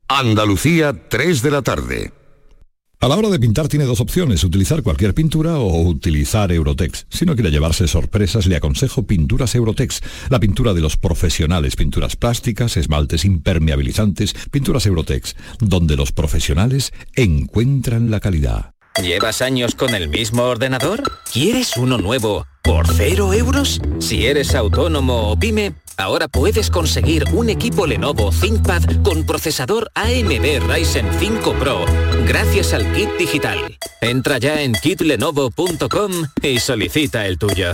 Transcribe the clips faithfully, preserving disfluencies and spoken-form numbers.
Andalucía, tres de la tarde. A la hora de pintar tiene dos opciones, utilizar cualquier pintura o utilizar Eurotex. Si no quiere llevarse sorpresas, le aconsejo Pinturas Eurotex, la pintura de los profesionales, pinturas plásticas, esmaltes impermeabilizantes, Pinturas Eurotex, donde los profesionales encuentran la calidad. ¿Llevas años con el mismo ordenador? ¿Quieres uno nuevo por cero euros? Si eres autónomo o pyme, ahora puedes conseguir un equipo Lenovo ThinkPad con procesador A M D Ryzen cinco Pro gracias al kit digital. Entra ya en kit lenovo punto com y solicita el tuyo.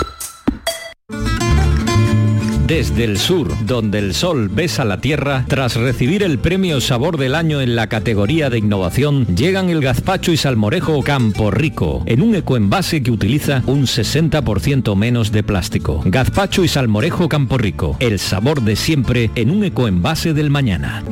Desde el sur, donde el sol besa la tierra, tras recibir el premio Sabor del Año en la categoría de innovación, llegan el gazpacho y salmorejo Campo Rico, en un ecoenvase que utiliza un sesenta por ciento menos de plástico. Gazpacho y salmorejo Campo Rico, el sabor de siempre en un ecoenvase del mañana.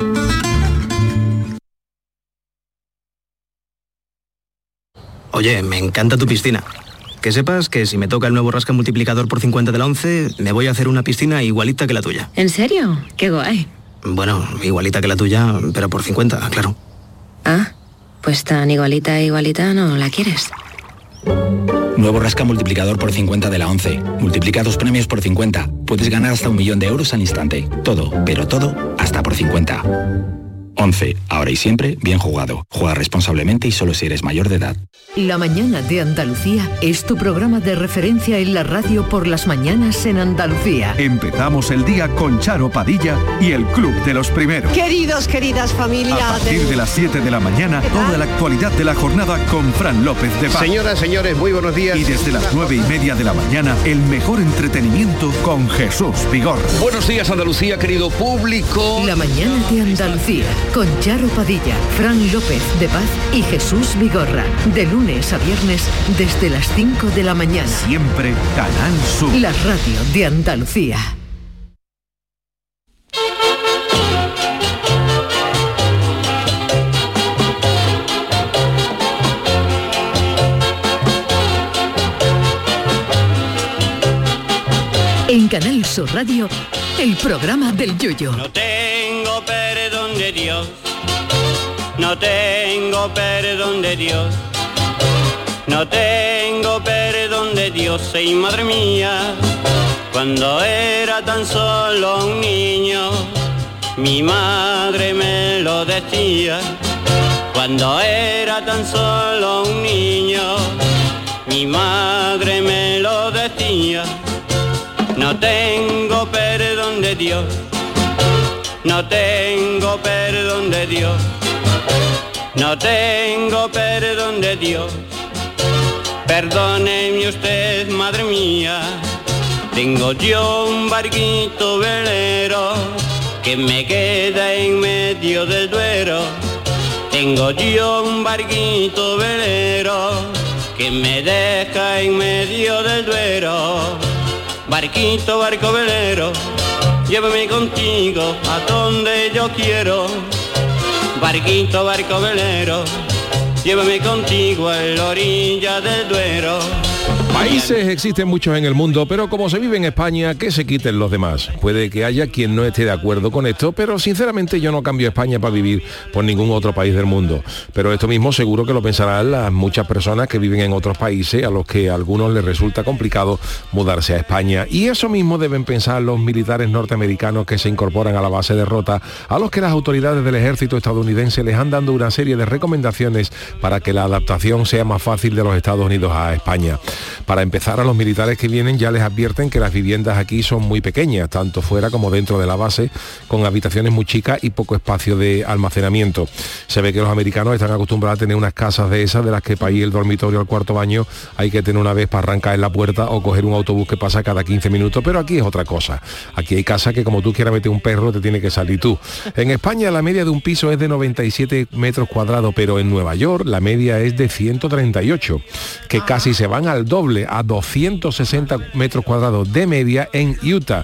Oye, me encanta tu piscina. Que sepas que si me toca el nuevo rasca multiplicador por cincuenta de la once, me voy a hacer una piscina igualita que la tuya. ¿En serio? Qué guay. Bueno, igualita que la tuya, pero por cincuenta, claro. Ah, pues tan igualita, igualita no la quieres. Nuevo rasca multiplicador por cincuenta de la once. Multiplica tus premios por cincuenta. Puedes ganar hasta un millón de euros al instante. Todo, pero todo, hasta por cincuenta. once. Ahora y siempre, bien jugado. Juega responsablemente y solo si eres mayor de edad. La mañana de Andalucía es tu programa de referencia en la radio por las mañanas en Andalucía. Empezamos el día con Charo Padilla y el Club de los Primeros. Queridos, queridas familias. A partir de las siete de la mañana, toda la actualidad de la jornada con Fran López de Paz. Señoras, señores, muy buenos días. Y desde las nueve y media de la mañana, el mejor entretenimiento con Jesús Vigorra. Buenos días, Andalucía, querido público. La mañana de Andalucía con Charo Padilla, Fran López de Paz y Jesús Vigorra. De lunes a viernes desde las cinco de la mañana. Siempre Canal Sur. La radio de Andalucía. En Canal Sur Radio, el programa del Yoyo. No tengo perdón de Dios, no tengo perdón de Dios, no tengo perdón de Dios, y madre mía, cuando era tan solo un niño, mi madre me lo decía, cuando era tan solo un niño, mi madre me lo decía. No tengo perdón de Dios, no tengo perdón de Dios, no tengo perdón de Dios. Perdóneme usted, madre mía, tengo yo un barquito velero que me queda en medio del Duero. Tengo yo un barquito velero que me deja en medio del Duero. Barquito, barco velero, llévame contigo a donde yo quiero. Barquito, barco velero, llévame contigo a la orilla del Duero. Países existen muchos en el mundo, pero como se vive en España, que se quiten los demás. Puede que haya quien no esté de acuerdo con esto, pero sinceramente yo no cambio España para vivir por ningún otro país del mundo. Pero esto mismo seguro que lo pensarán las muchas personas que viven en otros países a los que a algunos les resulta complicado mudarse a España. Y eso mismo deben pensar los militares norteamericanos que se incorporan a la base de Rota, a los que las autoridades del ejército estadounidense les han dado una serie de recomendaciones para que la adaptación sea más fácil de los Estados Unidos a España. Para empezar, a los militares que vienen ya les advierten que las viviendas aquí son muy pequeñas, tanto fuera como dentro de la base, con habitaciones muy chicas y poco espacio de almacenamiento. Se ve que los americanos están acostumbrados a tener unas casas de esas, de las que para ir el dormitorio al cuarto baño hay que tener una vez para arrancar en la puerta o coger un autobús que pasa cada quince minutos, pero aquí es otra cosa. Aquí hay casas que como tú quieras meter un perro, te tiene que salir tú. En España la media de un piso es de noventa y siete metros cuadrados, pero en Nueva York la media es de ciento treinta y ocho, que casi se van al doble, a doscientos sesenta metros cuadrados de media en Utah,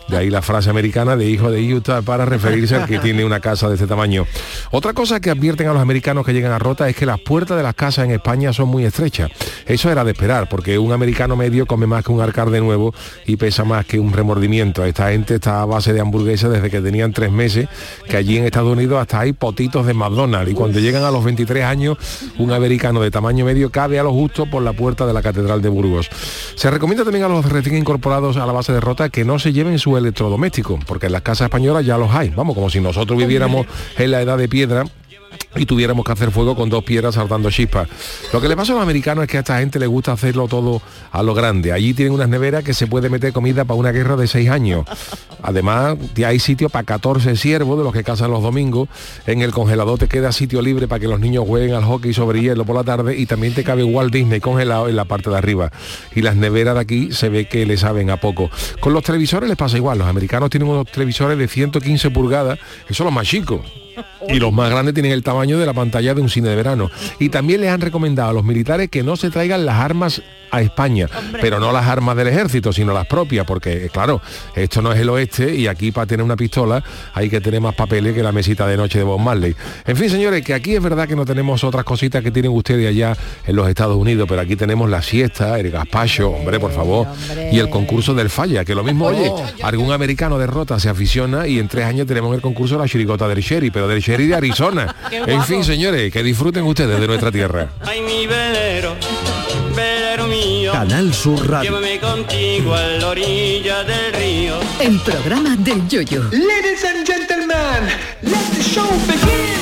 De ahí la frase americana de hijo de Utah para referirse al que tiene una casa de este tamaño. Otra cosa que advierten a los americanos que llegan a Rota es que las puertas de las casas en España son muy estrechas. Eso era de esperar, porque un americano medio come más que un alcalde nuevo y pesa más que un remordimiento. Esta gente está a base de hamburguesas desde que tenían tres meses, que allí en Estados Unidos hasta hay potitos de McDonald's. Y cuando llegan a los veintitrés años, un americano de tamaño medio cabe a lo justo por la puerta de la Catedral de Burgos. Se recomienda también a los recién incorporados a la base de Rota que no se lleven su electrodoméstico, porque en las casas españolas ya los hay. Vamos, como si nosotros viviéramos en la edad de piedra y tuviéramos que hacer fuego con dos piedras saltando chispas. Lo que le pasa a los americanos es que a esta gente le gusta hacerlo todo a lo grande. Allí tienen unas neveras que se puede meter comida para una guerra de seis años. Además, hay sitio para catorce ciervos, de los que cazan los domingos. En el congelador te queda sitio libre para que los niños jueguen al hockey sobre hielo por la tarde, y también te cabe Walt Disney congelado en la parte de arriba. Y las neveras de aquí se ve que le saben a poco. Con los televisores les pasa igual. Los americanos tienen unos televisores de ciento quince pulgadas, que son los más chicos. Y los más grandes tienen el tamaño de la pantalla de un cine de verano. Y también les han recomendado a los militares que no se traigan las armas a España, Hombre. pero no las armas del ejército, sino las propias, porque claro, esto no es el oeste y aquí para tener una pistola hay que tener más papeles que la mesita de noche de Bob Marley. En fin, señores, que aquí es verdad que no tenemos otras cositas que tienen ustedes allá en los Estados Unidos, pero aquí tenemos la siesta, el gazpacho, hombre, por favor, hombre. y el concurso del falla, que lo mismo, oh. oye, algún americano de Rota se aficiona y en tres años tenemos el concurso de la chirigota del Sherry, pero del Sherry de Arizona. En fin, señores, que disfruten ustedes de nuestra tierra. Ay, mi velero, velero mío, Canal Sur Radio. Llévame contigo a la orilla del río. El programa del Yoyo. Ladies and gentlemen, let the show begin.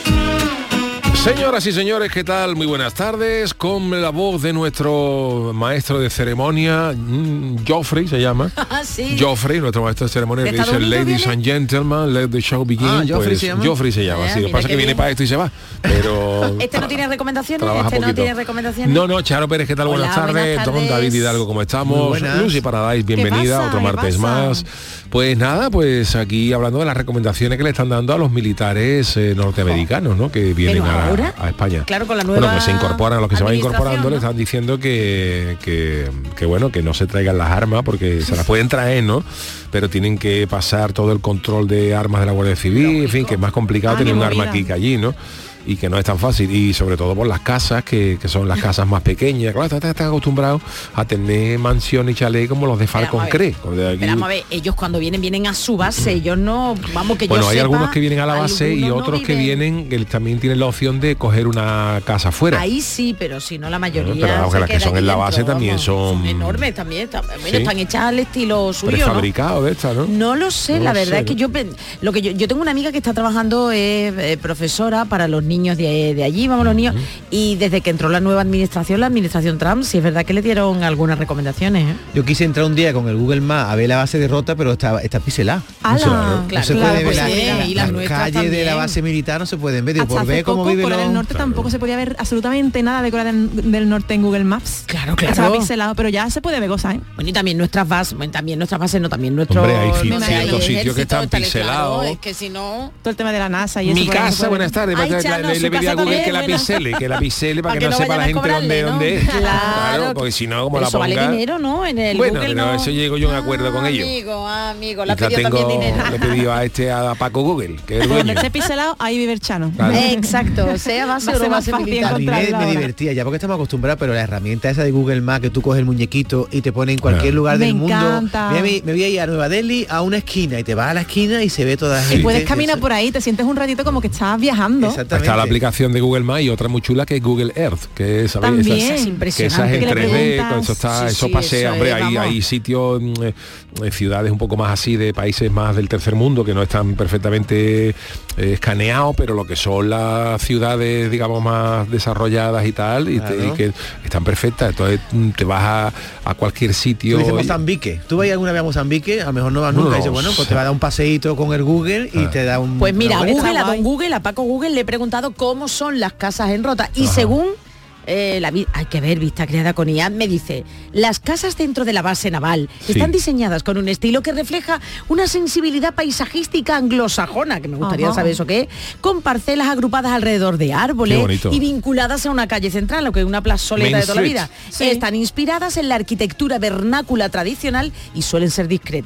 Señoras y señores, ¿qué tal? Muy buenas tardes. Con la voz de nuestro maestro de ceremonia, Joffrey se llama. sí. Joffrey, nuestro maestro de ceremonia, que dice Ladies viene? and Gentlemen, let the show begin. Ah, Joffrey pues, se llama. Joffrey se llama, eh, sí. Lo que pasa es que viene para esto y se va. Pero este no tiene recomendaciones. Este poquito. no tiene recomendaciones. No, no, Charo Pérez, ¿qué tal? Hola, buenas, tardes. buenas tardes. Don David Hidalgo, ¿cómo estamos? Lucy Paradise, bienvenida, otro martes más. Pues nada, pues aquí hablando de las recomendaciones que le están dando a los militares eh, norteamericanos, ¿no? Que vienen a, a España. Claro, con la nueva bueno, pues se incorporan, a los que se van incorporando, ¿no? Le están diciendo que, que, que bueno, que no se traigan las armas porque se las pueden traer, ¿no? Pero tienen que pasar todo el control de armas de la Guardia Civil, en fin, que es más complicado ah, tener un arma aquí que allí, ¿no? Y que no es tan fácil, y sobre todo por las casas, que, que son las casas más pequeñas. Claro, están, están acostumbrados a tener mansiones y chalet como los de Falcon Cree. Pero vamos a ver, ellos cuando vienen, vienen a su base, ellos no, vamos que bueno, yo hay sepa, algunos que vienen a la base y otros no que vienen, que también tienen la opción de coger una casa fuera. Ahí sí, pero si no la mayoría. No, pero vamos, que las que son en la base dentro, también vamos, son... son enormes también, están, ¿sí? están hechas al estilo suyo, prefabricado, ¿no? de esta, ¿no? No lo sé, no la lo verdad sé, es que ¿no? yo lo que yo, yo tengo una amiga que está trabajando eh, eh, profesora para los niños de, de allí, vamos los niños, uh-huh. y desde que entró la nueva administración, la administración Trump, sí es verdad que le dieron algunas recomendaciones. ¿eh? Yo quise entrar un día con el Google Maps a ver la base de Rota, pero está, está piselada. No, claro, claro, no se claro, puede pues ver sí, la, y las las calles también. de la base militar, no se pueden ver. Hasta por ver cómo poco, vive Corea del Norte claro. tampoco se podía ver absolutamente nada de Corea del, del Norte en Google Maps. Claro, claro. Estaba pixelado, pero ya se puede ver cosas, ¿eh? Bueno, y también nuestras bases, bueno, también nuestras bases, no, también nuestros... Hombre, hay no, ciertos sitios que están pixelados. Claro, es que si no... Todo el tema de la NASA y eso. Mi casa, buenas tardes. Ay, le, Chano, le, le pedí a Google también, que la bueno. pixele, que la pixele para, para que, que no, no sepa la gente dónde, ¿no? dónde es. Claro, claro, porque si no, como la eso ponga... vale dinero, ¿no? En el bueno, Google pero no... eso llego yo a un acuerdo ah, con ellos. Amigo, amigo, la pidió pidió también dinero. Le pedí a este, a Paco Google, que es el Donde dueño. esté pixelado, ahí vive el Chano. Claro. Exacto, sea base o no base militar. A mí me, me divertía, ya porque estamos acostumbrados, pero la herramienta esa de Google Maps, que tú coges el muñequito y te pone en cualquier claro. lugar me del encanta. mundo. Me, me voy a ir a Nueva Delhi a una esquina y te vas a la esquina y se ve toda la sí. gente. Y puedes caminar por ahí, te sientes un ratito como que estás viajando. Está la aplicación de Google Maps y otra muy chula que es Google Earth, que ¿sabéis? También Esa, es impresionante. Que esa es en tres D, con eso está, sí, eso sí, pasea, eso hombre, es, hay, hay sitios, eh, ciudades un poco más así, de países más del tercer mundo, que no están perfectamente eh, escaneados, pero lo que son las ciudades, digamos, más desarrolladas y tal, y, claro. te, y que están perfectas. Entonces te vas a, a cualquier sitio. Tú dices Mozambique. ¿Tú vas alguna vez a Mozambique? A lo mejor no vas nunca. No, y dices, bueno, pues te va a dar un paseíto con el Google y ah. te da un... Pues mira, a Google, a don Google, a Paco Google le he preguntado cómo son las casas en Rota y Ajá. según eh, la hay que ver, vista creada con I A, me dice, las casas dentro de la base naval sí. están diseñadas con un estilo que refleja una sensibilidad paisajística anglosajona, que me gustaría Ajá. saber eso qué es, con parcelas agrupadas alrededor de árboles y vinculadas a una calle central, lo que es una plazoleta Main de toda Street. La vida. Sí. Están inspiradas en la arquitectura vernácula tradicional y suelen ser discretas.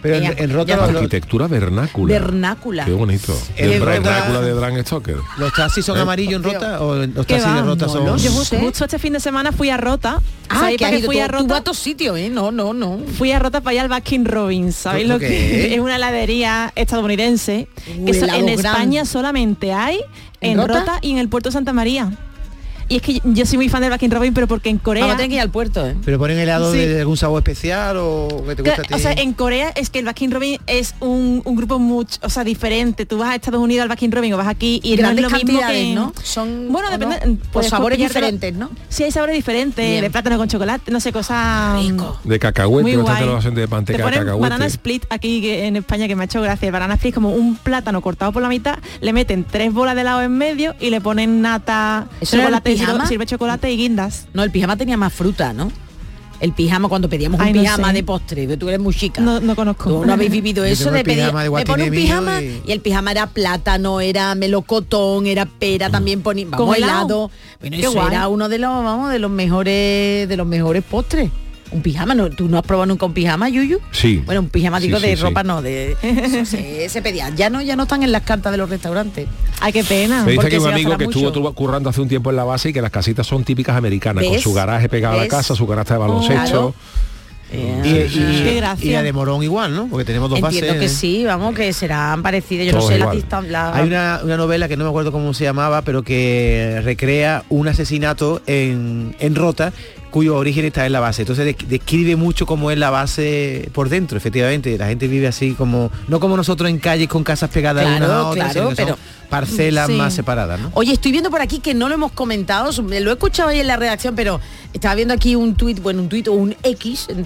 Pero en, en Rota La lo- arquitectura vernácula. Vernácula. Qué bonito. Eh, El Rota- vernácula de Bram Stoker. ¿Los taxis son ¿Eh? amarillos en Rota o los ¿Qué taxis de va? Rota No son...? lo Yo sé. justo, justo este fin de semana fui a Rota. Ah, ¿Sabéis que para has qué ido fui a tú, tú vas Rota? a todos sitios, ¿eh? No, no, no. Fui a Rota para allá al Baskin Robbins. ¿Sabéis ¿Lo lo qué que es? es? Una heladería estadounidense. Uh, que so- helado en grande. España solamente hay ¿En en Rota? Rota y en el puerto de Santa María. Y es que yo soy muy fan del Baskin Robbins, pero porque en Corea... Vamos a tener que ir al puerto, ¿eh? ¿Pero ponen helado Sí. de algún sabor especial o que te gusta a ti? O sea, en Corea es que el Baskin Robbins es un, un grupo mucho, o sea, diferente. Tú vas a Estados Unidos al Baskin Robbins o vas aquí y Grandes no es lo mismo cantidades, que... ¿no? Son, Bueno, ¿o depende... no? puedes O sabores pillártelo- diferentes, ¿no? Sí, hay sabores diferentes, Bien. de plátano con chocolate, no sé, cosas... Rico. De cacahuete, Muy no te guay. lo hacen de Te manteca de ponen cacahuete. banana split aquí que en España, que me ha hecho gracia. El banana split es como un plátano cortado por la mitad, le meten tres bolas de helado en medio y le ponen nata, ¿Eso era el chocolate, pijama? sirve chocolate y guindas. No, el pijama tenía más fruta, ¿no? El pijama, cuando pedíamos un Ay, no pijama sé. de postre, que tú eres muy chica. No, no conozco. Tú no habéis vivido Yo eso tengo de el pedir, pijama de me pone un guatine pijama mío y... y- el pijama era plátano, era melocotón, era pera, también ponía, vamos, ¿Con helado. helado? Bueno, Qué eso guay. era uno de los, vamos, de los mejores, de los mejores postres. Un pijama, ¿no? ¿Tú no has probado nunca un pijama, Yuyu? Sí. Bueno, un pijama, Sí, digo, sí, de sí. ropa, no, de... Eso se, se pedía. Ya no, ya no están en las cartas de los restaurantes. Ay, qué pena. Me dice porque que un se amigo gastará que estuvo mucho. tuvo currando hace un tiempo en la base y que las casitas son típicas americanas, con ¿Ves? su garaje pegado a la ¿Ves? casa, su canasta de baloncesto. Claro. Y, Eh, y- Qué gracia. y la de Morón igual, ¿no? Porque tenemos dos Entiendo bases. que sí, vamos, que serán parecidas. Yo no Todos sé la igual. distancia. Hay una, una novela que no me acuerdo cómo se llamaba, pero que recrea un asesinato en, en Rota, cuyo origen está en la base. Entonces de- describe mucho cómo es la base por dentro, efectivamente. La gente vive así como, no como nosotros en calles con casas pegadas Claro, unas a otras, claro, sino que son pero- parcelas Sí. más separadas, ¿no? Oye, estoy viendo por aquí que no lo hemos comentado, lo he escuchado ahí en la redacción, pero estaba viendo aquí un tuit, bueno, un tuit o un X de,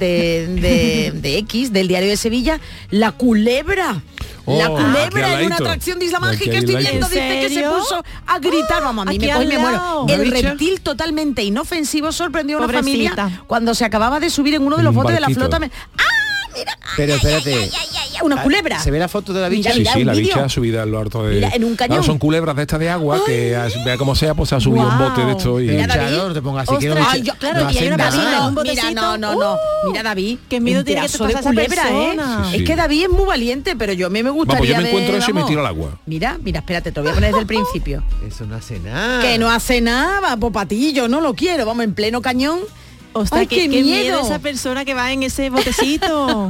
de, de X del Diario de Sevilla, la culebra. Oh, la aquí culebra al en una ladito. atracción de Isla Aquí Mágica, al estoy ladito. viendo, ¿En dice que se serio? puso a gritar, vamos, a mí me Aquí coge y al me muero. lado. ¿Una El bicha? reptil totalmente inofensivo sorprendió a una Pobrecita. familia cuando se acababa de subir en uno de los Un botes de la barquito. flota. Me- ¡Ah! Mira, Pero espérate. ay, ay, ay, ay, una culebra. ¿Se ve la foto de la bicha? Mira, Sí, mira, sí, un la vídeo. bicha subida en lo harto de... Mira, en un cañón. Claro, son culebras de estas de agua que as- vea como sea, pues se ha subido un Guau. bote de esto y... Mira, Bicha, David. no te pongas así, que no Ostras, me- Ay, yo- claro, no y hay hacen una nada. piscina, un Mira, botecito. no, no, no. ¡Uh! Mira, David. Qué miedo un tiene que pedazo de pasar esa culebra, ¿eh? persona. Sí, sí. Es que David es muy valiente, pero yo a mí me gustaría Vamos, yo me ver, encuentro eso y me vamos. tiro al agua. Mira, mira, espérate, te lo voy a poner desde el principio. Eso no hace nada. Que no hace nada, pues para ti, yo no lo quiero. Vamos, en pleno cañón. Ostras, Ay, qué, qué qué miedo miedo. esa persona que va en ese botecito.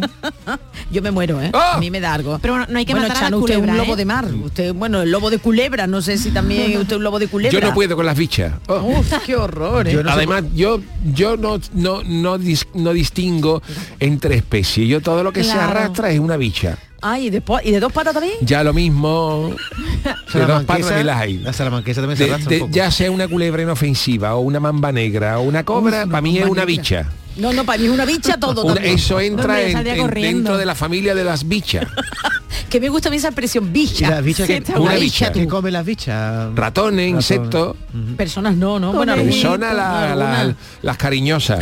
Yo me muero, ¿eh? ¡Ah! A mí me da algo. Pero bueno, no hay que bueno, matar a la Chano, usted es culebra, un lobo ¿eh? de mar. Usted, bueno, el lobo de culebra, no sé si también usted es un lobo de culebra. Yo no puedo con las bichas. Oh. Uf, qué horror, ¿eh? Yo no sé Además, yo yo no no no, dis- no distingo entre especies. Yo todo lo que se Claro. arrastra es una bicha. Ay, ¿y de, po- ¿y de dos patas también? Ya lo mismo. De dos patas ni las hay. La salamanquesa también se De- arrastra de- un poco. ya sea una culebra inofensiva o una mamba negra o una cobra, Uf, para mí es mamba una negra. bicha. No, no, para mí es una bicha todo Una- también. eso entra Hombre, en- saldría en- corriendo. dentro de la familia de las bichas. Que me gusta a mí esa expresión, ¿Y bicha. las bichas Sí, que, está Una guay. bicha. ¿Qué comen las bichas? Ratones, insectos. Personas no, ¿no? Bueno, Conejito. Personas, la- la- alguna. las cariñosas.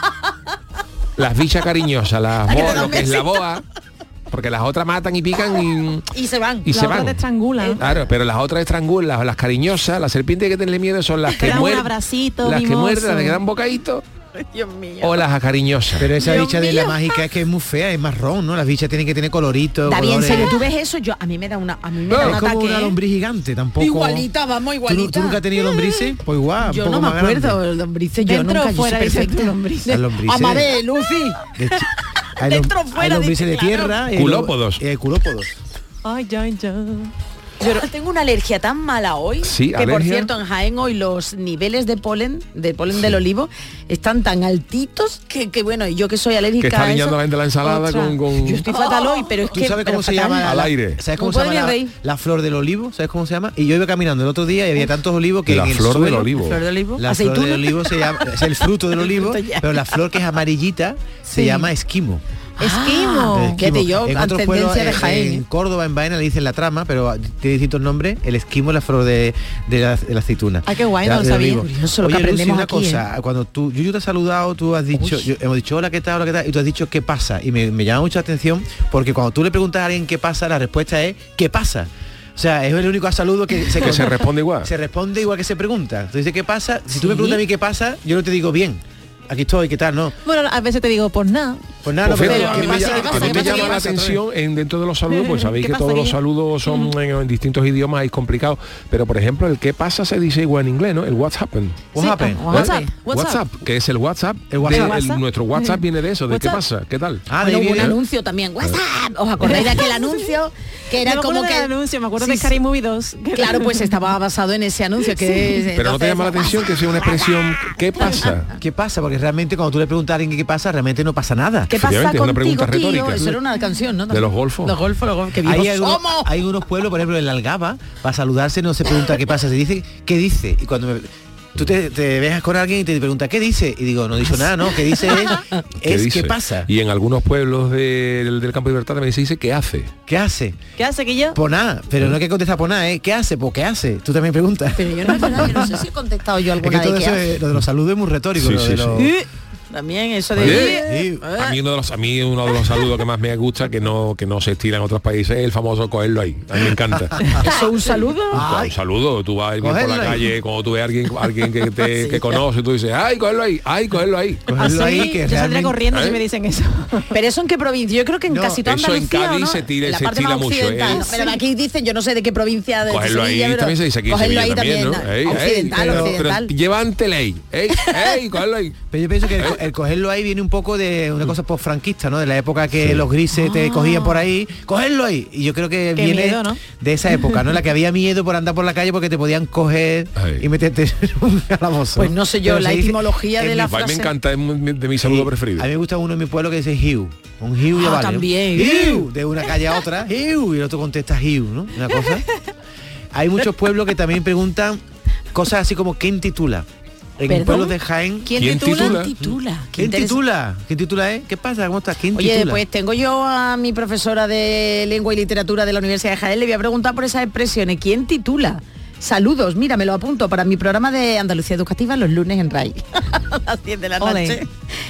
Las bichas cariñosas, las La que boas, te da lo un que es la besito. boa. Porque las otras matan y pican y, Y se van. y La se otra van. te estrangula. Claro, pero las otras estrangulan, las, las cariñosas, las serpientes que tenerle miedo son las Te que dan un muerden. abracito Las que mimoso. muerden, las que dan bocadito. Dios mío. O las acariñosas. Pero esa Dios bicha de la mío. mágica es que es muy fea, es marrón, ¿no? Las bichas tienen que tener colorito. David, en colores. serio, tú ves eso, yo a mí me da una, a mí me da un Es como ataque. una ¿eh? lombriz gigante, tampoco. Igualita, vamos, ¿Tú, nu- igualita. ¿Tú nunca has tenido lombrices? Pues igual, Yo un no poco me más grande. acuerdo, lombrices, yo Dentro nunca, o yo soy fuera, dices tú, perfecta. lombrices. Las lombrices. Amadé, Lucy. De chi- hay, lom- Dentro, hay fuera, lombrices de dice, claro. tierra. y Culópodos. lo- y hay culópodos. Ay, ya, ya. Yo tengo una alergia tan mala hoy Sí, que por alergia. cierto en Jaén hoy los niveles de polen, de polen del olivo, están tan altitos que, que bueno, yo que soy alérgica Que está a eso, aliñando la gente la ensalada otra, con, con- yo estoy fatal hoy, pero es ¿Tú que sabes pero cómo se fatal. llama? Al la- aire. ¿Sabes No cómo se llama podría la, reír. la flor del olivo? ¿Sabes cómo se llama? Y yo iba caminando el otro día y había tantos olivos que La en el flor del suelo- olivo. Flor de olivo, La flor aceituna. del olivo se llama, es el fruto del olivo, Esto ya. pero la flor que es amarillita se Sí. llama esquimo. Esquimo. Ah, fíjate yo, en con otros pueblos, tendencia de en- Jaén. en Córdoba, en Baena le dicen la trama, pero tiene distintos nombres. El esquimo es la flor de, de, la, de la aceituna. Ah, qué guay, De- no lo del sabía. olivo. Curioso lo que Oye, Lucy, aprendemos una aquí, cosa, cuando tú, Yuyu te ha saludado, tú has dicho, Uy. yo- hemos dicho hola, ¿qué tal? Hola, ¿qué tal? Y tú has dicho ¿qué pasa? Y me, me llama mucha atención porque cuando tú le preguntas a alguien qué pasa, la respuesta es ¿qué pasa? O sea, es el único saludo que se, Que se responde igual. Se responde igual que se pregunta. Tú dices ¿qué pasa? Si tú me Sí. preguntas a mí qué pasa, yo no te digo bien. Aquí estoy, ¿qué tal? No. Bueno, a veces te digo, pues nada. Pues nada, Pues no, fíjate, pero a mí ¿qué me pasa? llama- ¿Qué a pasa? mí me ¿Qué pasa? llama ¿Qué la pasa? atención en dentro de los saludos, pues sabéis ¿Qué que todos pasa los aquí? saludos son en, en distintos idiomas, hay complicados, pero por ejemplo el qué pasa se dice igual en inglés, ¿no? El what's happened. What Sí, happened? WhatsApp, ¿Eh? WhatsApp. WhatsApp, que es el WhatsApp. El WhatsApp. de- el- WhatsApp. nuestro WhatsApp viene de eso, de qué WhatsApp. pasa, ¿qué tal? Ah, Bueno, de ahí hubo un viene. anuncio también, WhatsApp. ¿Os acordáis de aquel anuncio? Que era Yo me como acuerdo que... del anuncio, me acuerdo Sí, de sí. Scary Movie dos. Claro, pues estaba basado en ese anuncio que Pero no te entonces, llama la atención que sea una expresión ¿qué pasa? ¿Qué pasa? Porque realmente cuando tú le preguntas a alguien qué pasa, realmente no pasa nada. ¿Qué pasa Efectivamente, es una contigo, pregunta tío? retórica. Eso era una canción, ¿no? De los golfos. Los golfos, los golfos, que vivos Hay algunos, somos. hay unos pueblos, por ejemplo, en la Algaba, para saludarse no se pregunta qué pasa, se dice qué dice. Y cuando me- tú te, te veas con alguien y te pregunta qué dice, y digo, no he dicho nada, ¿no? ¿Qué dice es, ¿Qué es dice? qué pasa? Y en algunos pueblos del, del Campo de Libertad también se dice ¿qué hace? ¿Qué hace? ¿Qué hace que yo? Pues nada, pero no hay que contestar por nada, ¿eh? ¿Qué hace? Pues ¿qué hace? Tú también preguntas. Pero yo no, es verdad, yo no sé si he contestado yo Es que alguna todo de eso, qué es- lo de los saludos es muy retórico. Sí, lo sí, de sí. los- hace. También eso de... Oye, a mí uno de los a mí uno de los saludos que más me gusta que no que no se estila en otros países es el famoso cogerlo ahí. A mí me encanta. ¿Eso es un saludo? Un, un saludo, tú vas a ir por la Cogerlo ahí. calle, cuando tú ves a alguien, alguien que te que conoce, tú dices, ay, cogerlo ahí, ay, cogerlo ahí. Cogerlo Así, ahí, que yo saldría realmente- corriendo si ¿Eh? me dicen eso. ¿Pero eso en qué provincia? Yo creo que en No, casi toda eso en Andalucía, Cádiz ¿no? se tira- En la se parte estila más mucho, occidental, ¿eh? ¿no? Pero aquí dicen, yo no sé de qué provincia de Cogerlo Sevilla, ahí pero también se dice aquí en cogerlo Sevilla ahí también, ¿no? también, Ey, ey, occidental, pero- occidental. Pero lleva ante ley. Ey, ey, cogerlo ahí. Pero yo pienso que el, co- el cogerlo ahí viene un poco de una cosa post-franquista, ¿no? De la época que Sí. los grises te Ah. cogían por ahí, cogerlo ahí. Y yo creo que Qué viene miedo, ¿no? de esa época, ¿no? En la que había miedo por andar por la calle porque te podían coger Ay. y meterte en un calabozo. Pues no sé yo, Pero la se dice- etimología de en la mi- A mí me frase. encanta, es muy- de mi saludo Sí, preferido. A mí me gusta uno en mi pueblo que dice Hiu. Un Hiu ya Ah, vale, ¿no? también. Hiu, de una calle a otra, Hiu, y el otro contesta Hiu, ¿no? Una cosa. Hay muchos pueblos que también preguntan cosas así como ¿quién titula? En ¿Perdón? pueblos de Jaén. ¿Quién, ¿Quién titula? titula? ¿Quién titula? Qué ¿Quién interesa- titula? ¿Quién titula es? ¿Qué pasa? ¿Cómo estás? ¿Quién Oye, titula? pues tengo yo a mi profesora de Lengua y Literatura de la Universidad de Jaén, le voy a preguntar por esas expresiones. ¿Quién titula? Saludos, mira, me lo apunto para mi programa de Andalucía Educativa los lunes en R A I. A las diez de la Ole. noche.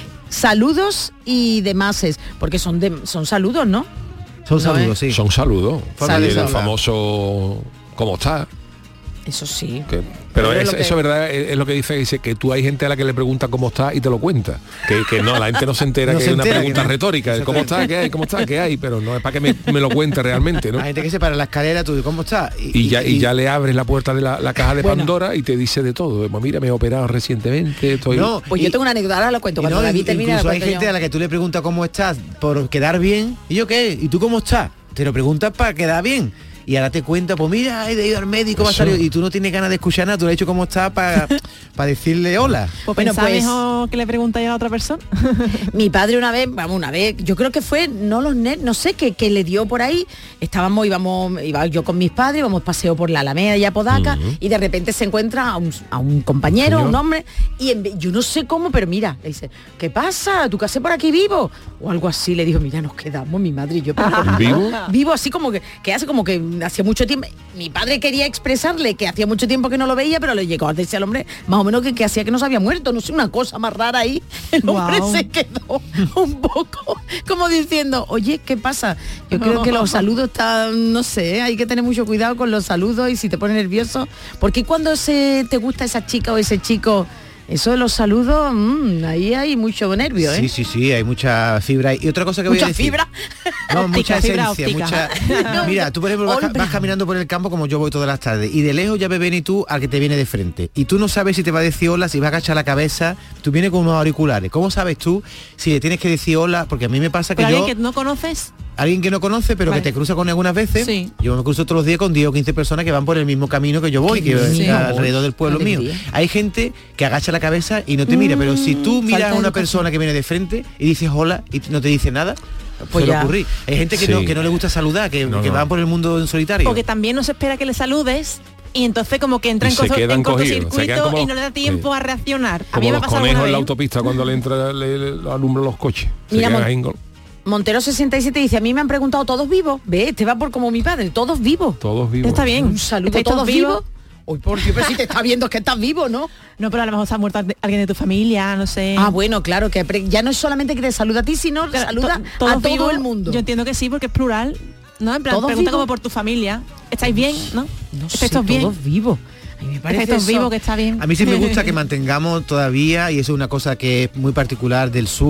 Saludos y demás, porque son de, son saludos, ¿no? Son No, saludos, sí. Son saludos. Forma Y de el saludar. famoso ¿cómo está? Eso sí. Que- pero Pero es, lo que- eso verdad es, es lo que dice, dice que tú hay gente a la que le pregunta cómo está y te lo cuenta, que, que no, la gente no se entera No que se es una entera, pregunta que no. retórica, de cómo está, qué hay, cómo está, qué hay, pero no es para que me, me lo cuente realmente, ¿no? Hay gente que se para en la escalera, tú, ¿cómo estás? Y ya, y ya le abres la puerta de la, la caja de Bueno. Pandora y te dice de todo. Pues mira, me he operado recientemente, estoy... No, Pues y- yo tengo una anécdota, ahora lo cuento. y Cuando no, David in- termine, la incluso hay cuento gente yo. a la que tú le preguntas cómo estás por quedar bien. ¿Y yo qué? ¿Y tú cómo estás? Te lo preguntas para quedar bien. Y ahora te cuenta, pues mira, he de ir al médico, me ha Eso. salido, y tú no tienes ganas de escuchar nada, tú le has dicho cómo está para decirle hola. Pues Bueno, pensaba pues- mejor que le preguntáis a la otra persona. Mi padre una vez, vamos, una vez, yo creo que fue, no los net, no sé, que, que le dio por ahí, estábamos, íbamos, iba yo con mis padres, íbamos paseo por la Alameda y Apodaca, Ujú. y de repente se encuentra a un, a un compañero, Señor. un hombre, y en vez- yo no sé cómo, pero mira, le dice, ¿qué pasa? ¿Tú qué haces por aquí vivo? O algo así, le dijo, mira, nos quedamos, mi madre y yo. pero ¿por qué? ¿Vivo? Vivo así como que, que hace como que hacía mucho tiempo. Mi padre quería expresarle que hacía mucho tiempo que no lo veía, pero le llegó a decir al hombre más o menos que, que hacía que no se había muerto, no sé, una cosa más rara ahí. El hombre Guau. se quedó un poco como diciendo, oye, ¿qué pasa? Yo creo que los saludos están, no sé, hay que tener mucho cuidado con los saludos y si te pones nervioso, porque cuando se te gusta esa chica o ese chico, eso de los saludos, mmm, ahí hay mucho nervio, ¿eh? Sí, sí, sí, hay mucha fibra. Y otra cosa que voy Mucha a decir. fibra. No, Óptica, mucha fibra esencia, óptica. mucha. Mira, tú por ejemplo vas, ca- Olbra. vas caminando por el campo como yo voy todas las tardes y de lejos ya ves venir tú al que te viene de frente y tú no sabes si te va a decir hola, si va a agachar la cabeza, tú vienes con unos auriculares. ¿Cómo sabes tú si le tienes que decir hola? Porque a mí me pasa que Pero yo alguien que no conoces, alguien que no conoce pero Vale. que te cruza con algunas veces. Sí. Yo me cruzo todos los días con diez o quince personas que van por el mismo camino que yo voy, Qué que bien. que Sí. alrededor del pueblo mío. Alegría. Hay gente que agacha la cabeza y no te mira, pero si tú miras falta a de una educación. persona que viene de frente y dices hola y no te dice nada, Pues puede ya. ocurrir. Hay gente que, Sí. no, que no le gusta saludar, que, No, que no. van por el mundo en solitario. porque también no se espera que le saludes y entonces como que entra Y en, se corto- quedan en cogidos, se quedan cortocircuito como- y no le da tiempo sí. a reaccionar. A Como mí me ha los pasado conejos alguna en la vez. autopista cuando le entra le, le alumbran los coches. Se Mira, quedan Mon- ahí en gol- Montero sesenta y siete dice, a mí me han preguntado, ¿todos vivos? Ve, te va por como mi padre, todos vivos. todos vivos. Está bien. Un saludo, ¿Estáis ¿todos todos vivos? vivos? Uy, por Dios, pero si te está viendo es que estás vivo, ¿no? No, pero a lo mejor se ha muerto alguien de tu familia, no sé. Ah, bueno, claro, que pre- ya no es solamente que te saluda a ti, sino Pero saluda to- a todos todo vivos, el mundo. Yo entiendo que sí, porque es plural. ¿No? En plan, ¿Todos pregunta vivos? como por tu familia. ¿Estáis bien? ¿No? No ¿Estáis sé, todos bien? todos vivos. A mí me parece ¿Estáis todos eso- vivos, que está bien? A mí sí me gusta que mantengamos todavía, y eso es una cosa que es muy particular del sur,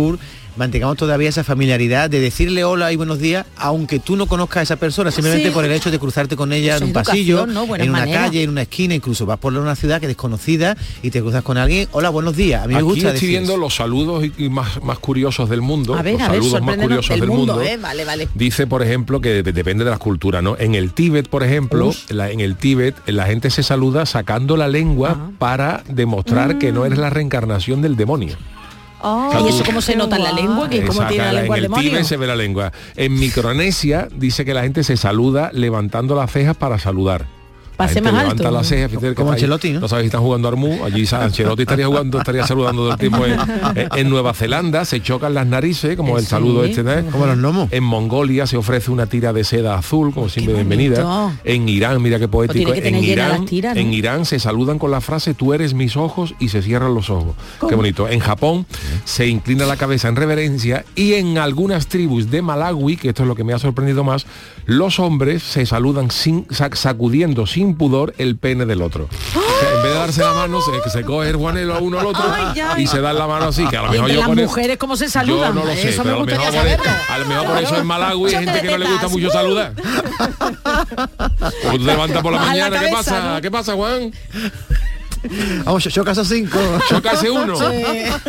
mantengamos todavía esa familiaridad de decirle hola y buenos días, aunque tú no conozcas a esa persona, simplemente sí. por el hecho de cruzarte con ella Eso en un pasillo, ¿no? en una maneras. calle, en una esquina, incluso vas por una ciudad que es desconocida y te cruzas con alguien, hola, buenos días. A mí Aquí me gusta estoy decir viendo eso. los saludos y, y más, más curiosos del mundo, a ver, los a ver, saludos más curiosos del mundo. mundo. Eh, vale, vale. Dice, por ejemplo, que de, depende de las culturas, ¿no? En el Tíbet, por ejemplo, la, en el Tíbet la gente se saluda sacando la lengua ah. para demostrar mm. que no eres la reencarnación del demonio. Oh, ¿y eso cómo se nota en la lengua? Que cómo tiene la lengua el demonio. En el Tíbet se ve la lengua. En Micronesia dice que la gente se saluda levantando las cejas para saludar. Pase más levanta alto. las cejas, fíjate, como Ancelotti, ¿no? No sabes si están jugando Armú, allí Ancelotti estaría jugando, estaría saludando todo el tiempo. En, en Nueva Zelanda se chocan las narices, como el sí, saludo este, ¿no? Como los gnomos. En Mongolia se ofrece una tira de seda azul, como siempre bienvenida. En Irán, mira qué poético. Que en Irán, tiras, ¿no? en Irán se saludan con la frase tú eres mis ojos y se cierran los ojos. ¿Cómo? Qué bonito. En Japón se inclina la cabeza en reverencia y en algunas tribus de Malawi, que esto es lo que me ha sorprendido más, los hombres se saludan sin sacudiendo sin pudor el pene del otro. ¡Oh! O sea, en vez de darse la mano, se, se coge el guanelo a uno al otro ay, ay. y se dan la mano así, que a lo mejor yo las por mujeres cómo se saludan. Yo no lo sé, eso pero me gustaría a lo saber. Por, a lo mejor por eso en Malawi hay gente que no le gusta mucho saludar. Tú te levantas por la Baja mañana, la cabeza, ¿qué pasa? ¿no? ¿Qué pasa, Juan? Vamos, yo, yo caso cinco. Yo casi uno. Sí.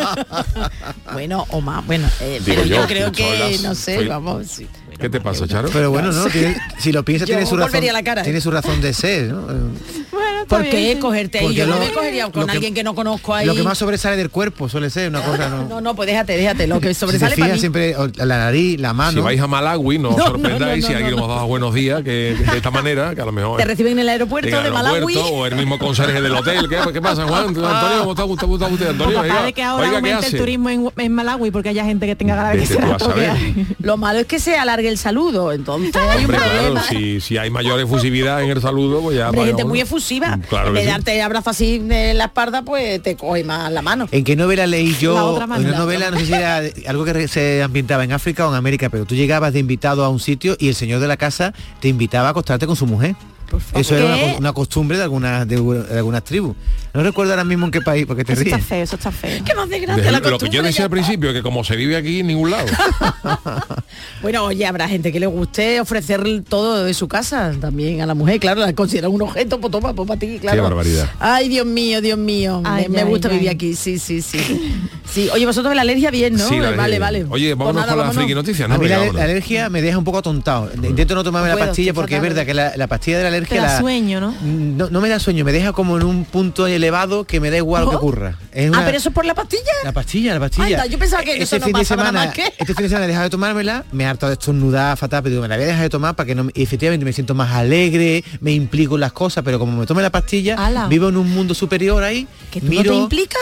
Bueno, o más, bueno, eh, pero yo, yo creo que, las, no sé, soy... vamos. Sí. ¿Qué te pasa, Charo? Pero bueno, no, tiene, si lo piensas tiene su razón. La cara. Tiene su razón de ser, ¿no? Bueno, ¿por qué cogerte ahí? Yo lo, no me cogería con que, alguien que no conozco ahí. Lo que más sobresale del cuerpo suele ser una cosa, ¿no? No, no, pues déjate, déjate. Lo que sobresale si para mí. Siempre la nariz, la mano. Si vais a Malawi, no, no os sorprendáis no, no, no, si alguien no, no. os da buenos días, que de esta manera, que a lo mejor te reciben en el aeropuerto en el de Malawi o el mismo conserje del hotel. ¿Qué, ¿Qué pasa, Juan? Antonio, ¿cómo está usted, usted, usted, Antonio? Oiga, de que ahora oiga, aumente el turismo en, en Malawi porque haya gente que tenga ganas de que se Lo malo es que se alargue el saludo, entonces hay un Hombre, problema. Claro, si, si hay mayor efusividad en el saludo, pues ya... Hay gente muy efusiva. Claro en vez de sí. darte abrazo así en la espalda, pues te coge más la mano. ¿En qué novela leí yo? En una novela, no sé si era algo que se ambientaba en África o en América, pero tú llegabas de invitado a un sitio y el señor de la casa te invitaba a acostarte con su mujer. Eso era una, una costumbre de algunas de, de algunas tribus. No recuerdo ahora mismo en qué país, porque te eso ríes. Está feo, eso está feo. ¿Qué más de gracia de, la Lo que yo decía al principio, que como se vive aquí en ningún lado. Bueno, oye, habrá gente que le guste ofrecer todo de su casa también a la mujer, claro, la consideran un objeto, pues toma, pues para ti, claro. Qué barbaridad. Ay, Dios mío, Dios mío. Ay, me, ay, me gusta ay, vivir ay. aquí, sí, sí, sí. Sí, oye, vosotros de la alergia bien, ¿no? Sí, la vale, vale. Oye, vámonos pues nada, con la friki noticia, ¿no? A mí la, la alergia me deja un poco atontado. Intento no tomarme no la pastilla porque es verdad que la, la pastilla de la alergia... Te da la, sueño, ¿no? ¿no? No me da sueño, me deja como en un punto elevado que me da igual lo que ocurra. Es una... Ah, pero eso es por la pastilla. La pastilla, la pastilla. Ay, yo pensaba que este eso no fin de pasaba semana, nada más que... Este fin de semana he dejado de tomármela, me he hartado de estornudar fatal, pero digo, me la voy a dejar de tomar para que no... Y efectivamente me siento más alegre, me implico en las cosas, pero como me tome la pastilla, Ala. vivo en un mundo superior ahí. ¿Que tú miro, no te implica?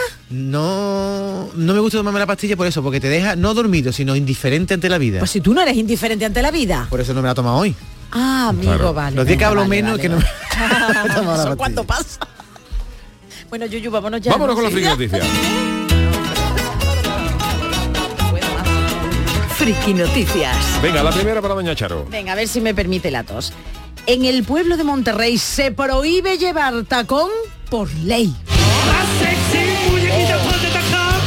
No, no me gusta tomarme la pastilla por eso, porque te deja no dormido, sino indiferente ante la vida. Pues si tú no eres indiferente ante la vida. Por eso no me la he tomado hoy. Ah, amigo, claro. vale. Los días que hablo vale, menos vale, que vale. no me... ¿Eso cuánto pasa? Bueno, Yuyu, vámonos ya. Vámonos con la friki noticia. Friki noticias. Venga, la primera para doña Charo. Venga, a ver si me permite la tos. En el pueblo de Monterrey se prohíbe llevar tacón por ley. La sexy muñequita oh. ponte tacón.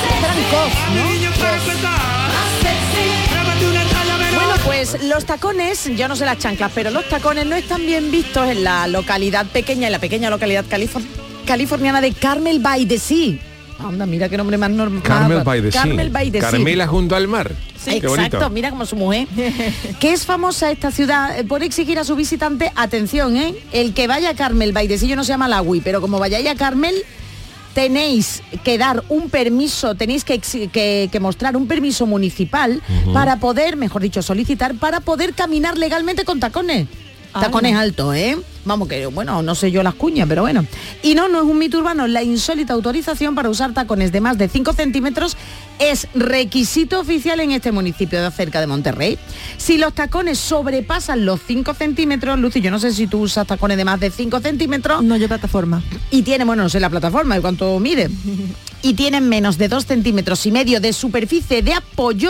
Bueno, pues los tacones, yo no sé las chanclas, pero los tacones no están bien vistos en la localidad pequeña, en la pequeña localidad califor- californiana de Carmel by the Sea. Anda, mira qué nombre más normal. Carmel by the Sea. Carmel by the Sea. Carmela junto al mar. Sí, exacto, bonito. Mira como su mujer. Que es famosa esta ciudad por exigir a su visitante, atención, ¿eh? El que vaya a Carmel by the Sea, yo no sé a Malawi, pero como vayáis a Carmel, tenéis que dar un permiso, tenéis que, que, que mostrar un permiso municipal uh-huh. para poder, mejor dicho, solicitar, para poder caminar legalmente con tacones. Ay. Tacones altos, ¿eh? Vamos, que bueno, no sé yo las cuñas, pero bueno. Y no, no es un mito urbano, la insólita autorización para usar tacones de más de cinco centímetros es requisito oficial en este municipio de cerca de Monterrey. Si los tacones sobrepasan los cinco centímetros, Lucy, yo no sé si tú usas tacones de más de cinco centímetros. No, yo plataforma. Y tienen, bueno, no sé la plataforma, de cuánto mide. Y tienen menos de dos centímetros y medio de superficie de apoyo,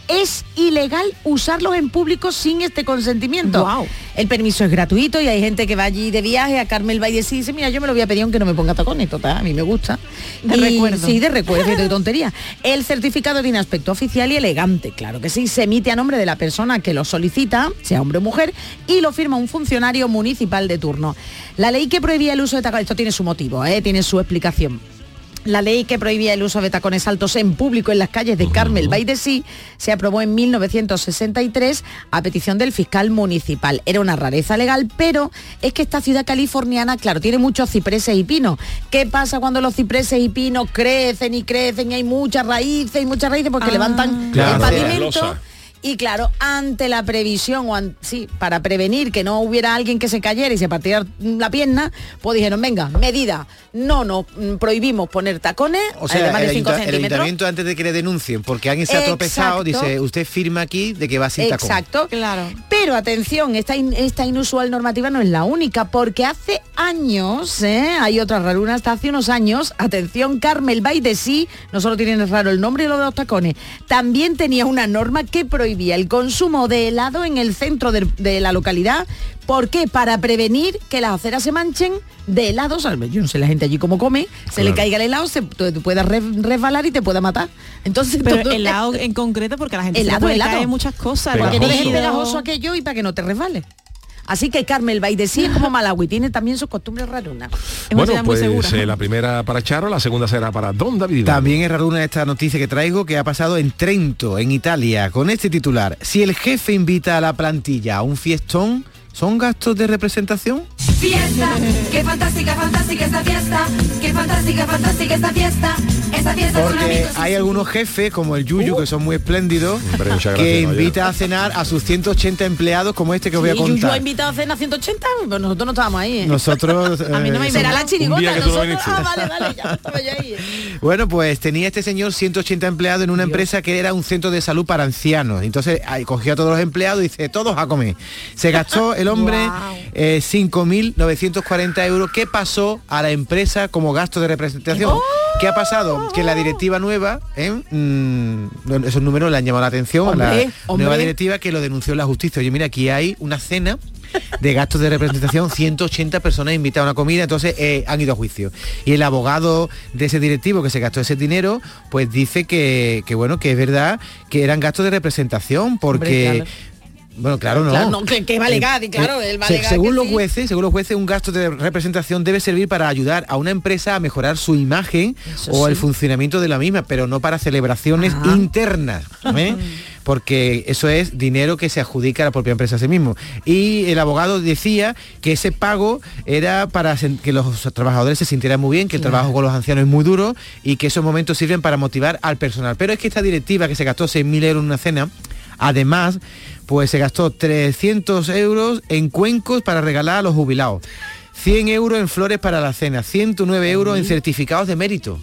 es ilegal usarlos en público sin este consentimiento. Wow. El permiso es gratuito y hay gente que va allí de viaje a Carmel by the Sea y dice, mira, yo me lo voy a pedir aunque no me ponga tacones, total, a mí me gusta. De y, recuerdo. Sí, de recuerdo, de tontería. El certificado tiene aspecto oficial y elegante, claro que sí, se emite a nombre de la persona que lo solicita, sea hombre o mujer, y lo firma un funcionario municipal de turno. La ley que prohibía el uso de tacones, esto tiene su motivo, ¿eh? Tiene su explicación. La ley que prohibía el uso de tacones altos en público en las calles de Carmel by the Sea se aprobó en mil novecientos sesenta y tres a petición del fiscal municipal. Era una rareza legal, pero es que esta ciudad californiana, claro, tiene muchos cipreses y pinos. ¿Qué pasa cuando los cipreses y pinos crecen y crecen y hay muchas raíces y muchas raíces porque ah, levantan claro, el pavimento? Y claro, ante la previsión, o an, sí, para prevenir que no hubiera alguien que se cayera y se partiera la pierna, pues dijeron, venga, medida, no, no, prohibimos poner tacones, o sea, además el, de cinco ayunta, el centímetros. ayuntamiento antes de que le denuncien, porque alguien se ha tropezado, dice, usted firma aquí de que va sin tacón. Exacto, claro. Pero atención, esta, in, esta inusual normativa no es la única, porque hace años, ¿eh? Hay otra raruna, hasta hace unos años, atención, Carmel by the Sea, no solo tiene raro el nombre y lo de los tacones, también tenía una norma que prohibía el consumo de helado en el centro de, de la localidad. ¿Por qué? Para prevenir que las aceras se manchen de helados. Yo no sé la gente allí cómo come, se claro. le caiga el helado, se te, te pueda resbalar y te pueda matar. Entonces, pero todo, helado en concreto, porque a la gente helado, se le puede helado. caer muchas cosas. Porque no es pegajoso aquello y para que no te resbales. Así que Carmel by the Sea es como Malawi, tiene también sus costumbres rarunas. Bueno, pues eh, la primera para Charo, la segunda será para Don David. También es raruna esta noticia que traigo, que ha pasado en Trento, en Italia, con este titular. Si el jefe invita a la plantilla a un fiestón, ¿son gastos de representación? Fiesta, qué fantástica, fantástica esta fiesta, qué fantástica, fantástica esta fiesta, esta fiesta. Porque hay algunos jefes, como el Yuyu, uh. que son muy espléndidos, Hombre, que gracias, invita a cenar a sus ciento ochenta empleados, como este que os voy a contar. ¿Yuyu ha invitado a cenar a ciento ochenta? Pues nosotros no estábamos ahí, ¿eh? Nosotros... a mí no me eh, será la chirigota, nosotros... No ah, vale, vale, ya estaba yo ahí. Bueno, pues tenía este señor ciento ochenta empleados en una Dios. empresa que era un centro de salud para ancianos. Entonces ahí cogió a todos los empleados y dice, todos a comer. Se gastó el hombre wow. eh, cinco mil novecientos cuarenta euros. ¿Qué pasó a la empresa como gasto de representación? ¡Oh! ¿Qué ha pasado? Que la directiva nueva, ¿eh? mm, esos números le han llamado la atención hombre, a la hombre. nueva directiva, que lo denunció en la justicia. Oye, mira, aquí hay una cena de gastos de representación, ciento ochenta personas invitadas a una comida, entonces eh, han ido a juicio. Y el abogado de ese directivo que se gastó ese dinero, pues dice que, que bueno, que es verdad que eran gastos de representación, porque... Hombre, claro. Bueno, claro, no. Claro, no que, que va a alegar, y claro, él va a alegar según que los sí. jueces, según los jueces, un gasto de representación debe servir para ayudar a una empresa a mejorar su imagen Eso o sí. el funcionamiento de la misma, pero no para celebraciones Ajá. internas, ¿eh? Porque eso es dinero que se adjudica a la propia empresa a sí mismo. Y el abogado decía que ese pago era para que los trabajadores se sintieran muy bien, que el claro. trabajo con los ancianos es muy duro y que esos momentos sirven para motivar al personal. Pero es que esta directiva, que se gastó seis mil euros en una cena, además, pues se gastó trescientos euros en cuencos para regalar a los jubilados, cien euros en flores para la cena, ciento nueve euros en certificados de mérito.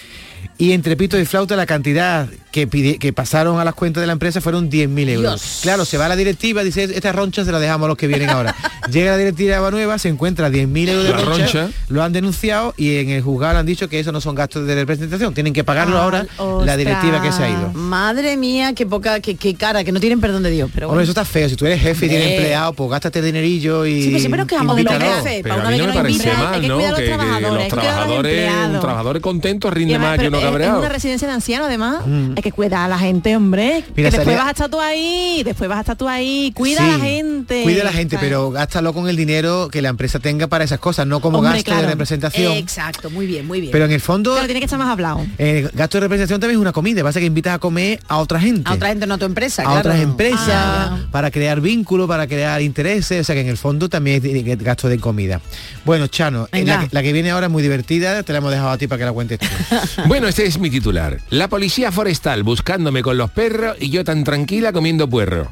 Y entre pito y flauta la cantidad que, pide, que pasaron a las cuentas de la empresa fueron diez mil euros. Dios. Claro, se va a la directiva, dice, estas ronchas se las dejamos a los que vienen ahora. Llega la directiva nueva, se encuentra diez mil euros de la roncha, roncha, lo han denunciado y en el juzgado le han dicho que eso no son gastos de representación, tienen que pagarlo ah, ahora ostras. la directiva que se ha ido. Madre mía, qué poca, qué, qué cara, que no tienen perdón de Dios. Pero bueno. Hombre, eso está feo, si tú eres jefe y tienes eh. empleado, pues gástate dinerillo y... Sí, pero, pero que vamos de los jefes, pero a mí no me parece mal, ¿no? Que, que los trabajadores, un trabajador contento rinde más que uno cabreado. Una residencia de ancianos, además, mm. hay que cuidar a la gente, hombre. Mira, que después salía... vas a estar tú ahí, después vas a estar tú ahí, cuida sí, a la gente. Cuida a la gente, ¿sabes? Pero gástalo con el dinero que la empresa tenga para esas cosas, no como hombre, gasto claro. de representación. Exacto, muy bien, muy bien. Pero en el fondo... Pero tiene que estar más hablado. El gasto de representación también es una comida, pasa que invitas a comer a otra gente. A otra gente, no a tu empresa, A claro. otras empresas, ah. para crear vínculos, para crear intereses, o sea que en el fondo también es gasto de comida. Bueno, Chano, la, la que viene ahora es muy divertida, te la hemos dejado a ti para que la cuentes tú. Bueno, este es mi titular. La policía forestal buscándome con los perros y yo tan tranquila comiendo puerro.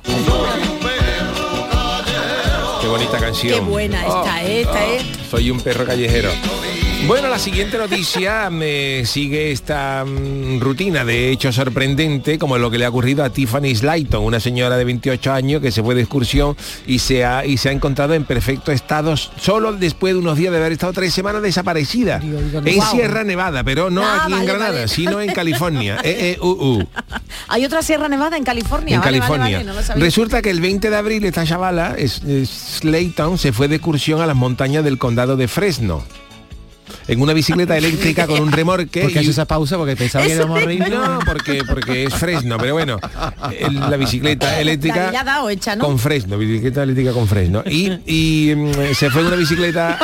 Qué bonita canción. Qué buena esta, oh, esta, oh, eh. Soy un perro callejero. Bueno, la siguiente noticia me sigue esta mm, rutina de hecho sorprendente, como lo que le ha ocurrido a Tiffany Slayton, una señora de veintiocho años que se fue de excursión y se ha y se ha encontrado en perfecto estado solo después de unos días de haber estado tres semanas desaparecida. Dios, Dios, en wow. Sierra Nevada, pero no ah, aquí vale, en Granada, vale. sino en California. e -E -U -U. Hay otra Sierra Nevada en California. En vale, California. Vale, vale, no Resulta que el veinte de abril esta chavala, es, es Slayton, se fue de excursión a las montañas del condado de Fresno. En una bicicleta eléctrica con un remorque. ¿Por qué y... hace esa pausa? Porque pensaba que íbamos a reír. No, porque, porque es Fresno, pero bueno, la bicicleta eléctrica dado, hecha, ¿no? con Fresno, bicicleta eléctrica con Fresno. Y, y um, se fue en una bicicleta...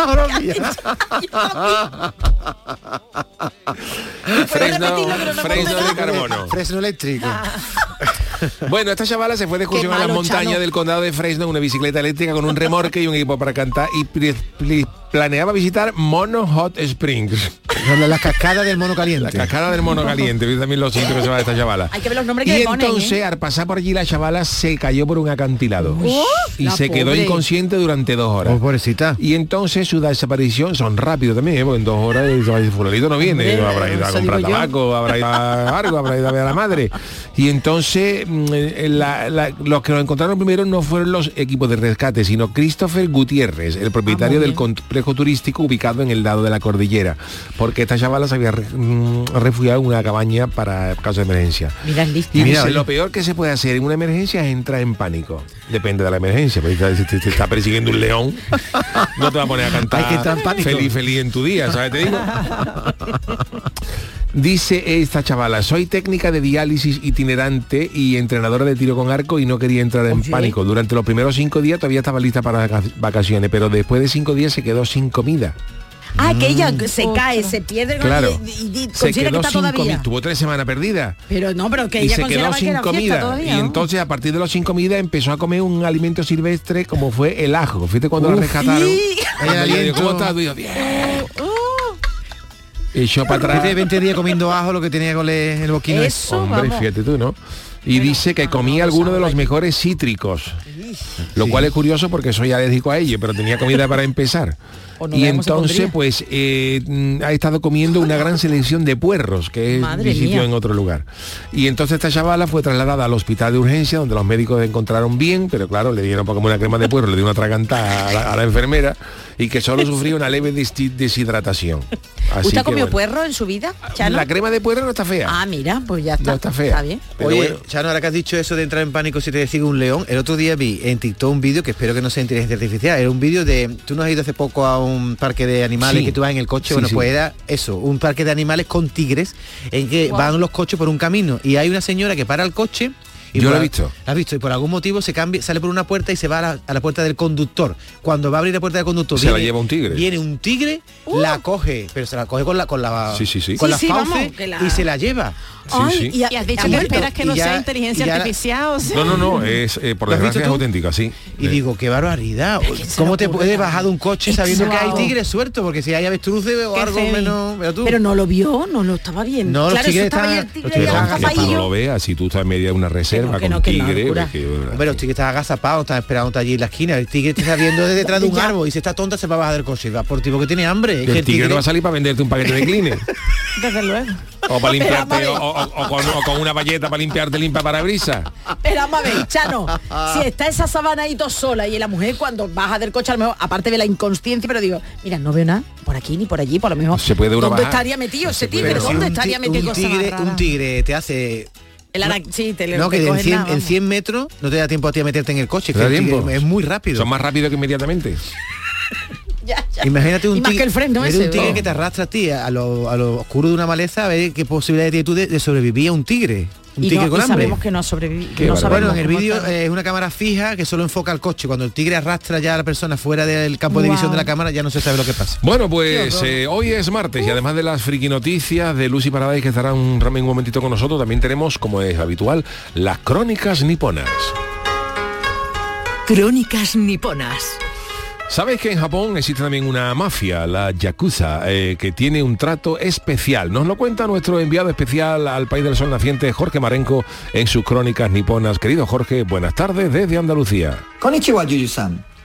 Fresno, Fresno de carbono. Fresno eléctrico. Bueno, esta chavala se fue de excursión a las montañas Chano. del condado de Fresno en una bicicleta eléctrica con un remorque y un equipo para cantar y planeaba visitar Mono Hot Springs. La, la cascada del mono caliente. La cascada del mono caliente. Yo también lo siento que se va de esta chavala. Hay que ver los nombres que y le ponen, entonces, ¿eh? al pasar por allí, la chavala se cayó por un acantilado. Uy, y se pobre. quedó inconsciente durante dos horas. Oh, pobrecita. Y entonces su desaparición son rápido también, ¿eh? Porque en dos horas el fulanito no viene. Hombre, habrá ido a comprar tabaco, habrá ido a algo, habrá ido a ver a la madre. Y entonces la, la, los que lo encontraron primero no fueron los equipos de rescate, sino Christopher Gutiérrez, el propietario ah, del complejo turístico ubicado en el lado de la cordillera, porque esta chavala se había refugiado en una cabaña para caso de emergencia. Mira, listo. Y Mira, dice, lo peor que se puede hacer en una emergencia es entrar en pánico. Depende de la emergencia, porque si te, te está persiguiendo un león, no te va a poner a cantar Hay que estar en pánico. feliz, feliz en tu día, ¿sabes? Te digo. Dice esta chavala, soy técnica de diálisis itinerante y entrenadora de tiro con arco y no quería entrar en Oye. pánico. Durante los primeros cinco días todavía estaba lista para vacaciones, pero después de cinco días se quedó sin comida. Ah, que ella se Ocho. cae, se pierde claro. y, y, y se quedó que está sin todavía. comida. Tuvo tres semanas perdidas. Pero no, pero que y ella se quedó sin que comida. Todavía, ¿no? Y entonces a partir de los sin comida empezó a comer un alimento silvestre como fue el ajo. Fíjate cuando Uf, la rescataron. Sí. Ella dijo, ¿cómo estás? Dijo, bien. Uh, uh. Echó para atrás. Fíjate, veinte días comiendo ajo lo que tenía con el, el boquino. Eso, Hombre, vamos. fíjate tú, ¿no? Y pero, dice que comía algunos de los mejores cítricos. Lo sí. cual es curioso porque soy alérgico a ello, pero tenía comida para empezar. No y entonces pues eh, ha estado comiendo una gran selección de puerros que visitó en otro lugar. Y entonces esta chavala fue trasladada al hospital de urgencia donde los médicos encontraron bien, pero claro, le dieron como una crema de puerro, le dio una atragantada a la, a la enfermera y que solo sufrió una leve deshidratación. Así ¿Usted ha comido bueno. puerro en su vida, Chano? La crema de puerro no está fea. Ah, mira, pues ya está. No está fea. Está bien. Pero Oye, bueno. Chano, ahora que has dicho eso de entrar en pánico si te sigue un león, el otro día vi en TikTok un vídeo que espero que no sea inteligencia artificial, era un vídeo de... Tú no has ido hace poco a un parque de animales sí. que tú vas en el coche, sí, bueno, sí. pues era eso, un parque de animales con tigres en que wow. van los coches por un camino y hay una señora que para el coche. Y Yo por, lo he visto. ¿Has visto? Y por algún motivo se cambia, sale por una puerta y se va a la, a la puerta del conductor. Cuando va a abrir la puerta del conductor, se viene, la lleva un tigre. Viene un tigre, uh. la coge, pero se la coge con la con la sí, sí, sí. con sí, las sí, fauces la... y se la lleva. Sí, Ay, sí. Y, y has dicho que esperas que no ya, sea inteligencia ya, artificial. O sea. No, no, no, es eh, por desgracia es auténtica, sí. Y eh. digo, qué barbaridad. ¿Cómo te puedes bajar de un coche sabiendo wow. que hay tigres sueltos? Porque si hay avestruces o algo fe. menos. Pero, tú. pero no lo vio, no lo estaba viendo. No, claro, los tigres estaba están. el tigre no lo veas, si tú estás en medio de una reserva que no, con que no, tigre. Hombre, los tigres están agazapados, están esperando allí en la esquina. El tigre te está viendo desde detrás de un árbol y si está tonta se va a bajar del coche. Va por tipo que tiene hambre. El, el tigre no va a salir para venderte un paquete de Kleenex. Desde luego. O para limpiarte, o, o, o, con, o con una valleta para limpiarte limpia parabrisas. Pero vamos a ver, Chano, si está esa sabana ahí todo sola y la mujer cuando baja del coche a lo mejor, aparte de la inconsciencia, pero digo, mira, no veo nada por aquí ni por allí, por lo mejor. Se puede uno ¿Dónde bajar? estaría metido ese tigre? ¿Dónde si estaría metido? Un tigre, un tigre te hace... El ara... sí, te le no, te que en cien, nada, en cien metros no te da tiempo a ti a meterte en el coche, que el tigre, es muy rápido. Son más rápidos que inmediatamente. Ya, ya. Imagínate un tigre, el freno ese, un tigre ¿no? que te arrastra a ti a lo, a lo oscuro de una maleza, a ver qué posibilidad tienes tú de, de sobrevivir a un tigre. Un y tigre no, con y hambre. Sabemos que no ha sobrevivido. No bueno, en el vídeo es eh, una cámara fija que solo enfoca al coche. Cuando el tigre arrastra ya a la persona fuera del campo wow. de visión de la cámara, ya no se sabe lo que pasa. Bueno, pues eh, hoy es martes y además de las friki noticias de Lucy Paradise, que estará un, un momentito con nosotros, también tenemos, como es habitual, las crónicas niponas. Crónicas niponas. ¿Sabes que en Japón existe también una mafia, la Yakuza, eh, que tiene un trato especial? Nos lo cuenta nuestro enviado especial al País del Sol Naciente, Jorge Marenco, en sus crónicas niponas. Querido Jorge, buenas tardes desde Andalucía. Konnichiwa, Yuyu-san.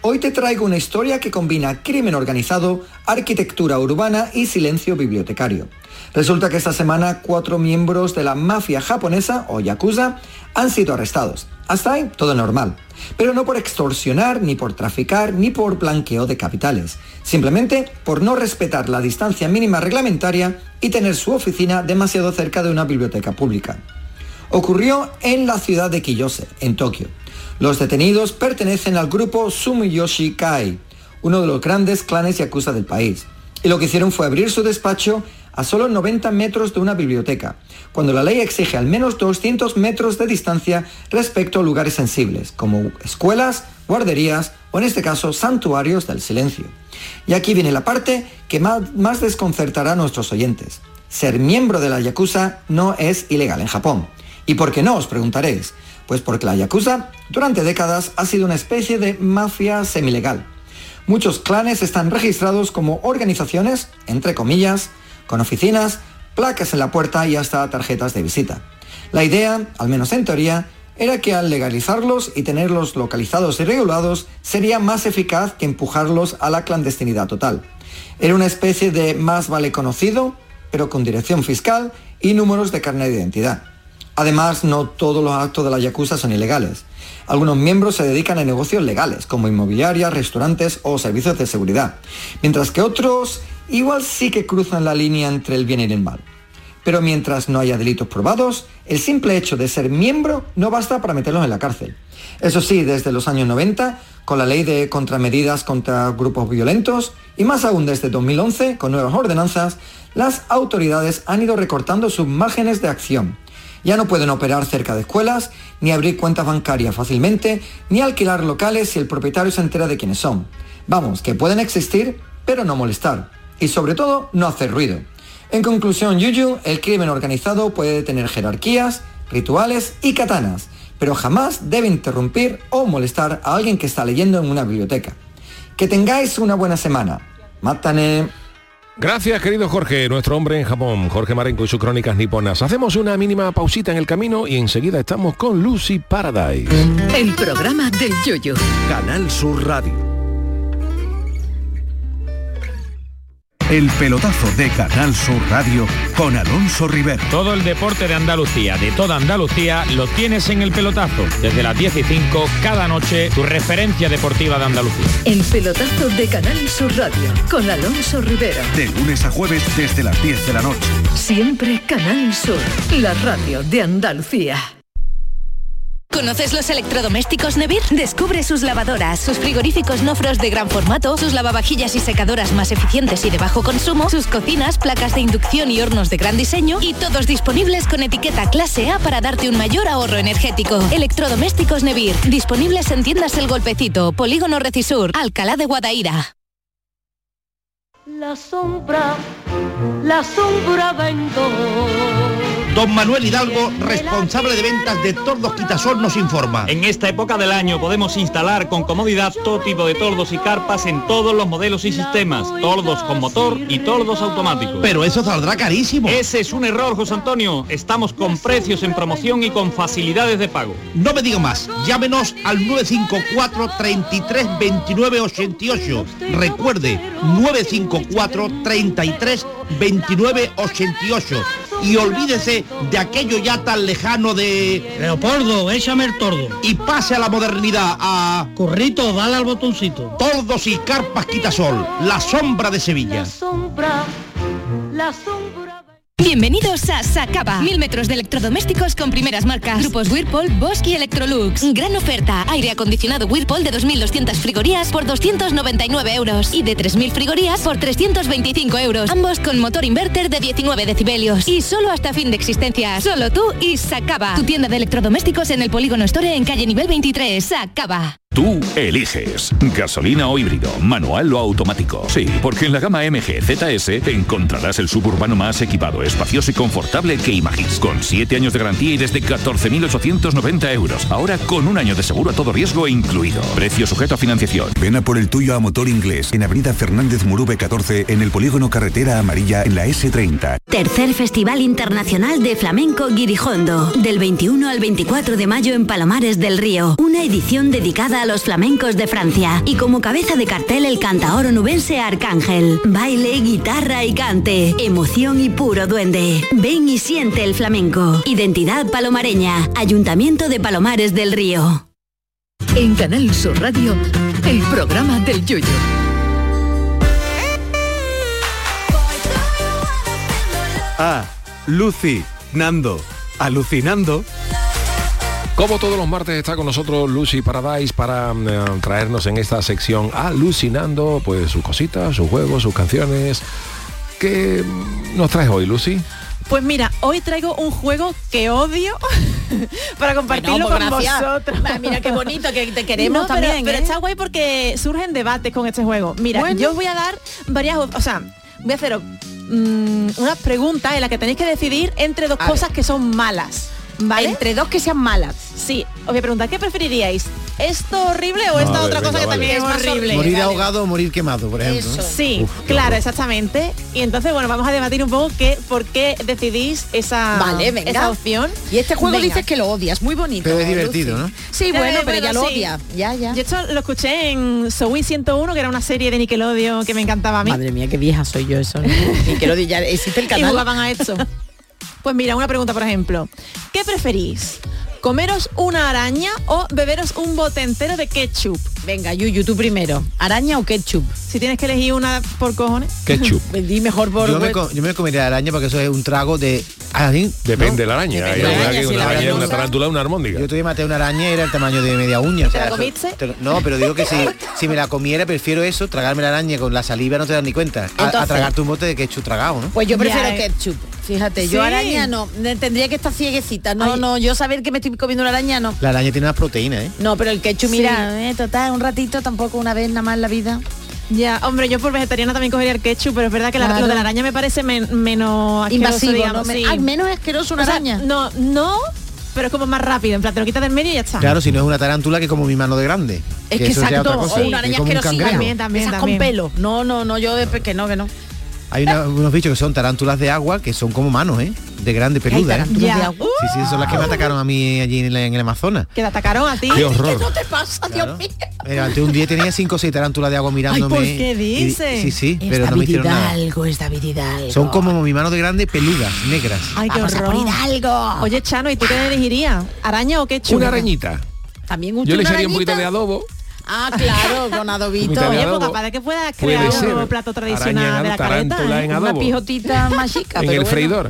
Hoy te traigo una historia que combina crimen organizado, arquitectura urbana y silencio bibliotecario. Resulta que esta semana cuatro miembros de la mafia japonesa, o yakuza, han sido arrestados. Hasta ahí todo normal. Pero no por extorsionar, ni por traficar, ni por blanqueo de capitales. Simplemente por no respetar la distancia mínima reglamentaria y tener su oficina demasiado cerca de una biblioteca pública. Ocurrió en la ciudad de Kiyose, en Tokio. Los detenidos pertenecen al grupo Sumiyoshi Kai, uno de los grandes clanes yakuza del país. Y lo que hicieron fue abrir su despacho a solo noventa metros de una biblioteca, cuando la ley exige al menos doscientos metros de distancia respecto a lugares sensibles, como escuelas, guarderías o en este caso santuarios del silencio. Y aquí viene la parte que más, más desconcertará a nuestros oyentes. Ser miembro de la yakuza no es ilegal en Japón. ¿Y por qué no?, os preguntaréis. Pues porque la yakuza durante décadas ha sido una especie de mafia semilegal. Muchos clanes están registrados como organizaciones, entre comillas, con oficinas, placas en la puerta y hasta tarjetas de visita. La idea, al menos en teoría, era que al legalizarlos y tenerlos localizados y regulados sería más eficaz que empujarlos a la clandestinidad total. Era una especie de más vale conocido, pero con dirección fiscal y números de carnet de identidad. Además, no todos los actos de la yakuza son ilegales. Algunos miembros se dedican a negocios legales, como inmobiliarias, restaurantes o servicios de seguridad, mientras que otros igual sí que cruzan la línea entre el bien y el mal. Pero mientras no haya delitos probados, el simple hecho de ser miembro no basta para meterlos en la cárcel. Eso sí, desde los años noventa, con la ley de contramedidas contra grupos violentos, y más aún desde dos mil once, con nuevas ordenanzas, las autoridades han ido recortando sus márgenes de acción. Ya no pueden operar cerca de escuelas, ni abrir cuentas bancarias fácilmente, ni alquilar locales si el propietario se entera de quiénes son. Vamos, que pueden existir, pero no molestar. Y sobre todo, no hacer ruido. En conclusión, Yuyu, el crimen organizado puede tener jerarquías, rituales y katanas, pero jamás debe interrumpir o molestar a alguien que está leyendo en una biblioteca. Que tengáis una buena semana. Mátane. Gracias, querido Jorge, nuestro hombre en Japón, Jorge Marenco y sus crónicas niponas. Hacemos una mínima pausita en el camino y enseguida estamos con Lucy Paradise. El programa del Yoyo. Canal Sur Radio. El pelotazo de Canal Sur Radio con Alonso Rivero. Todo el deporte de Andalucía, de toda Andalucía, lo tienes en el pelotazo. Desde las diez y cinco, cada noche, tu referencia deportiva de Andalucía. El pelotazo de Canal Sur Radio con Alonso Rivero. De lunes a jueves desde las diez de la noche. Siempre Canal Sur, la radio de Andalucía. ¿Conoces los electrodomésticos Nevir? Descubre sus lavadoras, sus frigoríficos no frost de gran formato, sus lavavajillas y secadoras más eficientes y de bajo consumo, sus cocinas, placas de inducción y hornos de gran diseño, y todos disponibles con etiqueta clase A para darte un mayor ahorro energético. Electrodomésticos Nevir, disponibles en tiendas El Golpecito, Polígono Recisur, Alcalá de Guadaira. La sombra, la sombra vendo. Don Manuel Hidalgo, responsable de ventas de Tordos Quitasol, nos informa. En esta época del año podemos instalar con comodidad todo tipo de tordos y carpas en todos los modelos y sistemas, tordos con motor y tordos automáticos. Pero eso saldrá carísimo. Ese es un error, José Antonio. Estamos con precios en promoción y con facilidades de pago. No me diga más. Llámenos al nueve cinco cuatro, treinta y tres, veintinueve ochenta y ocho. Recuerde, nueve cinco cuatro, treinta y tres, veintinueve ochenta y ocho. Y olvídese de aquello ya tan lejano de... Leopoldo, échame el tordo. Y pase a la modernidad, a... Corrito, dale al botoncito. Tordos y carpas Quitasol, la sombra de Sevilla. La sombra, la sombra... Bienvenidos a Sacaba. Mil metros de electrodomésticos con primeras marcas. Grupos Whirlpool, Bosch y Electrolux. Gran oferta. Aire acondicionado Whirlpool de dos mil doscientas frigorías por doscientos noventa y nueve euros. Y de tres mil frigorías por trescientos veinticinco euros. Ambos con motor inverter de diecinueve decibelios. Y solo hasta fin de existencia. Solo tú y Sacaba. Tu tienda de electrodomésticos en el Polígono Store en calle nivel veintitrés. Sacaba. Tú eliges gasolina o híbrido, manual o automático. Sí, porque en la gama M G Z S encontrarás el suburbano más equipado, espacioso y confortable que imagines. Con siete años de garantía y desde catorce mil ochocientos noventa euros. Ahora con un año de seguro a todo riesgo incluido. Precio sujeto a financiación. Ven a por el tuyo a Motor Inglés en avenida Fernández Murube catorce en el Polígono Carretera Amarilla en la ese treinta. Tercer Festival Internacional de Flamenco Guirijondo, del veintiuno al veinticuatro de mayo en Palomares del Río. Una edición dedicada a los flamencos de Francia. Y como cabeza de cartel el cantaor onubense Arcángel. Baile, guitarra y cante. Emoción y puro duende. Ven y siente el flamenco. Identidad palomareña. Ayuntamiento de Palomares del Río. En Canal Sur Radio, el programa del Yoyo. Ah, Lucy, Nando, alucinando. Como todos los martes está con nosotros Lucy Paradise para eh, traernos en esta sección alucinando pues sus cositas, sus juegos, sus canciones. ¿Qué nos traes hoy, Lucy? Pues mira, hoy traigo un juego que odio para compartirlo Bueno, pues con gracias. vosotros. Mira qué bonito, que te queremos No, pero, también. Pero ¿eh? está guay porque surgen debates con este juego. Mira, Bueno. yo os voy a dar varias, o sea, voy a haceros mmm, unas preguntas en las que tenéis que decidir entre dos A cosas ver. que son malas. ¿Vale? Entre dos que sean malas. Sí, os voy a preguntar, ¿qué preferiríais? ¿Esto horrible o A esta ver, otra venga, cosa que vale. también es Es más horrible? horrible. Morir Dale. ahogado o morir quemado, por ejemplo. Eso. ¿no? Sí, Uf, qué claro, horror. exactamente. Y entonces, bueno, vamos a debatir un poco qué, por qué decidís esa, Vale, venga. esa opción. Y este juego Venga. dices que lo odias, muy bonito. Pero es divertido, Lucy. ¿no? Sí, Ya, bueno, eh, pero ya lo sí. odia. Ya, ya. Yo esto lo escuché en Zoey ciento uno, que era una serie de Nickelodeon que me encantaba a mí. Madre mía, qué vieja soy yo eso. ¿no? Y que lo di- ya existe el Y canal. jugaban a esto. Pues mira, una pregunta, por ejemplo. ¿Qué preferís? ¿Comeros una araña o beberos un bote entero de ketchup? Venga, Yuyu, tú primero. ¿Araña o ketchup? Si tienes que elegir una por cojones. Ketchup. Di mejor por... Yo me, co- yo me comería la araña porque eso es un trago de... Ah, ¿sí? Depende ¿No? de la araña. Depende Hay de la alguna araña, que si una la araña es una venenosa. tarántula, una armóndiga. Yo todavía maté una araña y era el tamaño de media uña. o sea, la eso- comiste? te lo- no, pero digo que si, si me la comiera, prefiero eso, tragarme la araña con la saliva, no te das ni cuenta. A, a Entonces- tragarte un bote de ketchup tragado, ¿no? Pues yo prefiero Ya, eh. ketchup. Fíjate, Sí. yo araña no. Ne- Tendría que estar cieguecita. No, Ay. no, yo saber que me estoy comiendo una araña no. La araña tiene más proteína, ¿eh? No, pero el ketchup, Sí. mira, eh, total, un ratito, tampoco una vez nada más en la vida. Ya, hombre, yo por vegetariana también cogería el ketchup, pero es verdad que la- Claro. lo de la araña me parece men- menos asqueroso, Invasivo, digamos, ¿no? Me- sí. ah, menos asqueroso una O sea, araña. no, no, pero es como más rápido, en plan, te lo quitas del medio y ya está. Claro, si no es una tarántula que como mi mano de grande. Es que eso sería exacto, otra cosa, o una que araña como un asquerosita. cangrejo. También, también, Esas también. con pelo. No, no, no, yo de que no, que no. Hay una- unos bichos que son tarántulas de agua que son como manos, ¿eh? De grande, peluda, ¿eh? tarántulas Ya. de agua. Sí, sí, son las que me atacaron a mí allí en, la- en el Amazonas. Que te atacaron a ti. Qué horror. ¿Qué no te pasa, Claro. Dios mío? Me levanté un día y tenía cinco o seis tarántulas de agua mirándome. ¿por qué y- dices? sí, sí, Es pero no me David hicieron nada. Hidalgo, es David Hidalgo. Son como mi mano de grande, peludas, negras. Ay, qué Vamos a por horror. Hidalgo. Oye, Chano, ¿y tú qué elegirías? ¿Araña o ketchup? Una arañita. También un Yo le una echaría un poquito arañita. de adobo. Ah, claro, con adobito. Mitad de Oye, adobo. pues capaz de que puedas Puede crear ser. un nuevo plato Araña tradicional en de la tarántula caleta. ¿eh? en Una adobo. pijotita más chica. En pero el bueno. freidor.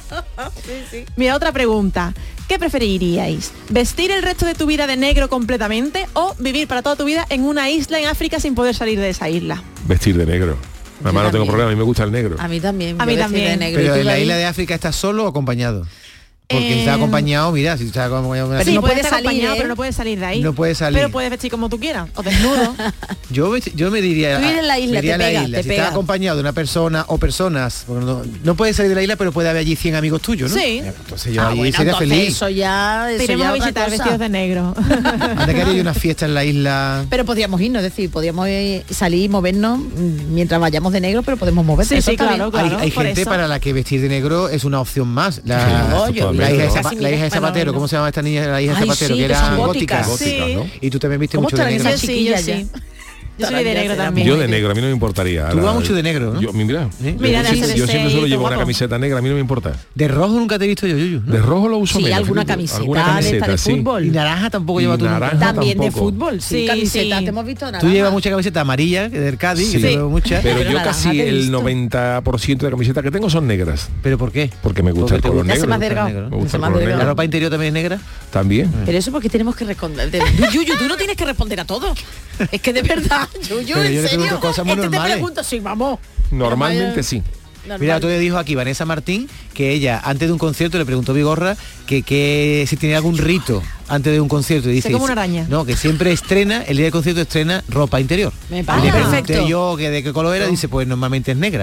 Mira, otra pregunta. ¿Qué preferiríais? ¿Vestir el resto de tu vida de negro completamente o vivir para toda tu vida en una isla en África sin poder salir de esa isla? Vestir de negro. Además no tengo también. problema, a mí me gusta el negro. A mí también. A mí yo vestir también. de negro. ¿Y Pero tú, en la David? isla de África estás solo o acompañado. Porque si Eh, estás acompañado, mira, si estás acompañado... Pero Sí, no puedes puedes estar salir, acompañado, ¿eh? pero no puedes salir de ahí. No puedes salir. Pero puedes vestir como tú quieras, o desnudo. Yo, vesti- yo me diría... Tú vives en la isla, me iría te a la pega, isla. te Si pega. estás acompañado de una persona o personas, porque no, no puedes salir de la isla, pero puede haber allí cien amigos tuyos, ¿no? Sí. Entonces yo Ah, allí bueno, sería entonces feliz. Eso ya, eso Te iremos ya a otra visitar cosa. vestidos de negro. Anda que haría yo una fiesta en la isla... Pero podríamos irnos, es decir, podríamos eh, salir y movernos mm, mientras vayamos de negro, pero podemos movernos. Sí, Eso sí, está claro, bien. claro. hay hay por gente eso. para la que vestir de negro es una opción más. La, Sí, yo- la hija de, Casi Zapa- mira, la hija de bueno, Zapatero, bueno. ¿cómo se llama esta niña? La hija de Ay, Zapatero, sí, que que era son gótica. góticas. Gótica, Sí. ¿no? Y tú también viste ¿Cómo mucho de estarán negro. esas Sí, chiquillas yo ya? sí. Yo soy de negro también. Yo de negro, a mí no me importaría. Tú vas Ahora, mucho de negro, ¿no? Yo, mira, ¿Eh? Mira, yo, de sí- hacer yo siempre ese suelo llevar guapo. una camiseta negra, a mí no me importa. De rojo nunca te he visto yo, Yuyu. ¿no? De rojo lo uso Sí, menos. alguna fíjate, camiseta, alguna de esta camiseta, de sí. fútbol. Y naranja tampoco Y lleva tú nunca. naranja También de tampoco. fútbol, sí, Sí, camisetas, sí. te hemos visto naranja. Tú llevas mucha camiseta amarilla, que del Cádiz, Sí. que te Sí. veo muchas. Pero, Pero yo naranja casi te he el visto. noventa por ciento de camisetas que tengo son negras. ¿Pero por qué? Porque me gusta Porque el te color gusta- hace negro. más delgado. Me Hace gusta el más color delgado. ¿La negro. ropa interior también es negra? También. Pero eso porque tenemos que responder. De- Yuyu, tú no tienes que responder a todo. Es que de verdad, Yuyu, Pero en yo le serio. pregunto cosas muy Este te normales. pregunto, sí, vamos. Normalmente sí. Normal. Mira, otro día dijo aquí Vanessa Martín que ella, antes de un concierto, le preguntó a Vigorra que, que si tenía algún rito antes de un concierto. Y dice, Sé como una araña. No, que siempre estrena, el día del concierto estrena ropa interior. Me Y parece le pregunté perfecto. yo que de qué color era, dice, pues normalmente es negra. O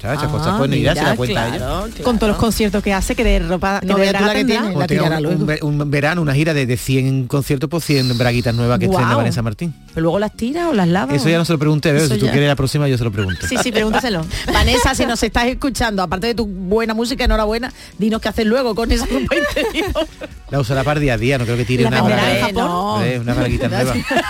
Claro, esas Ah, cosas pueden ir, se mira, la cuenta claro, ella. claro. Con todos los conciertos que hace, que de ropa que No de veas tú braga la que tendrá. tiene. Como La tenga tirará un, luego. un ve- un verano, una gira de, de cien conciertos por cien braguitas nuevas que Guau. estrena Vanessa Martín. ¿Pero luego las tiras o las lavas? Eso ya no se lo pregunté, Beo, Eso si tú ya. quieres la próxima yo se lo pregunto. Sí, sí, pregúntaselo. Vanessa, si nos estás escuchando, aparte de tu buena música, enhorabuena, dinos qué hacer luego con esa ropa interior. La usará para día a día, no creo que tire La una venderá en braga. Japón. No. Eh, una braguita nueva.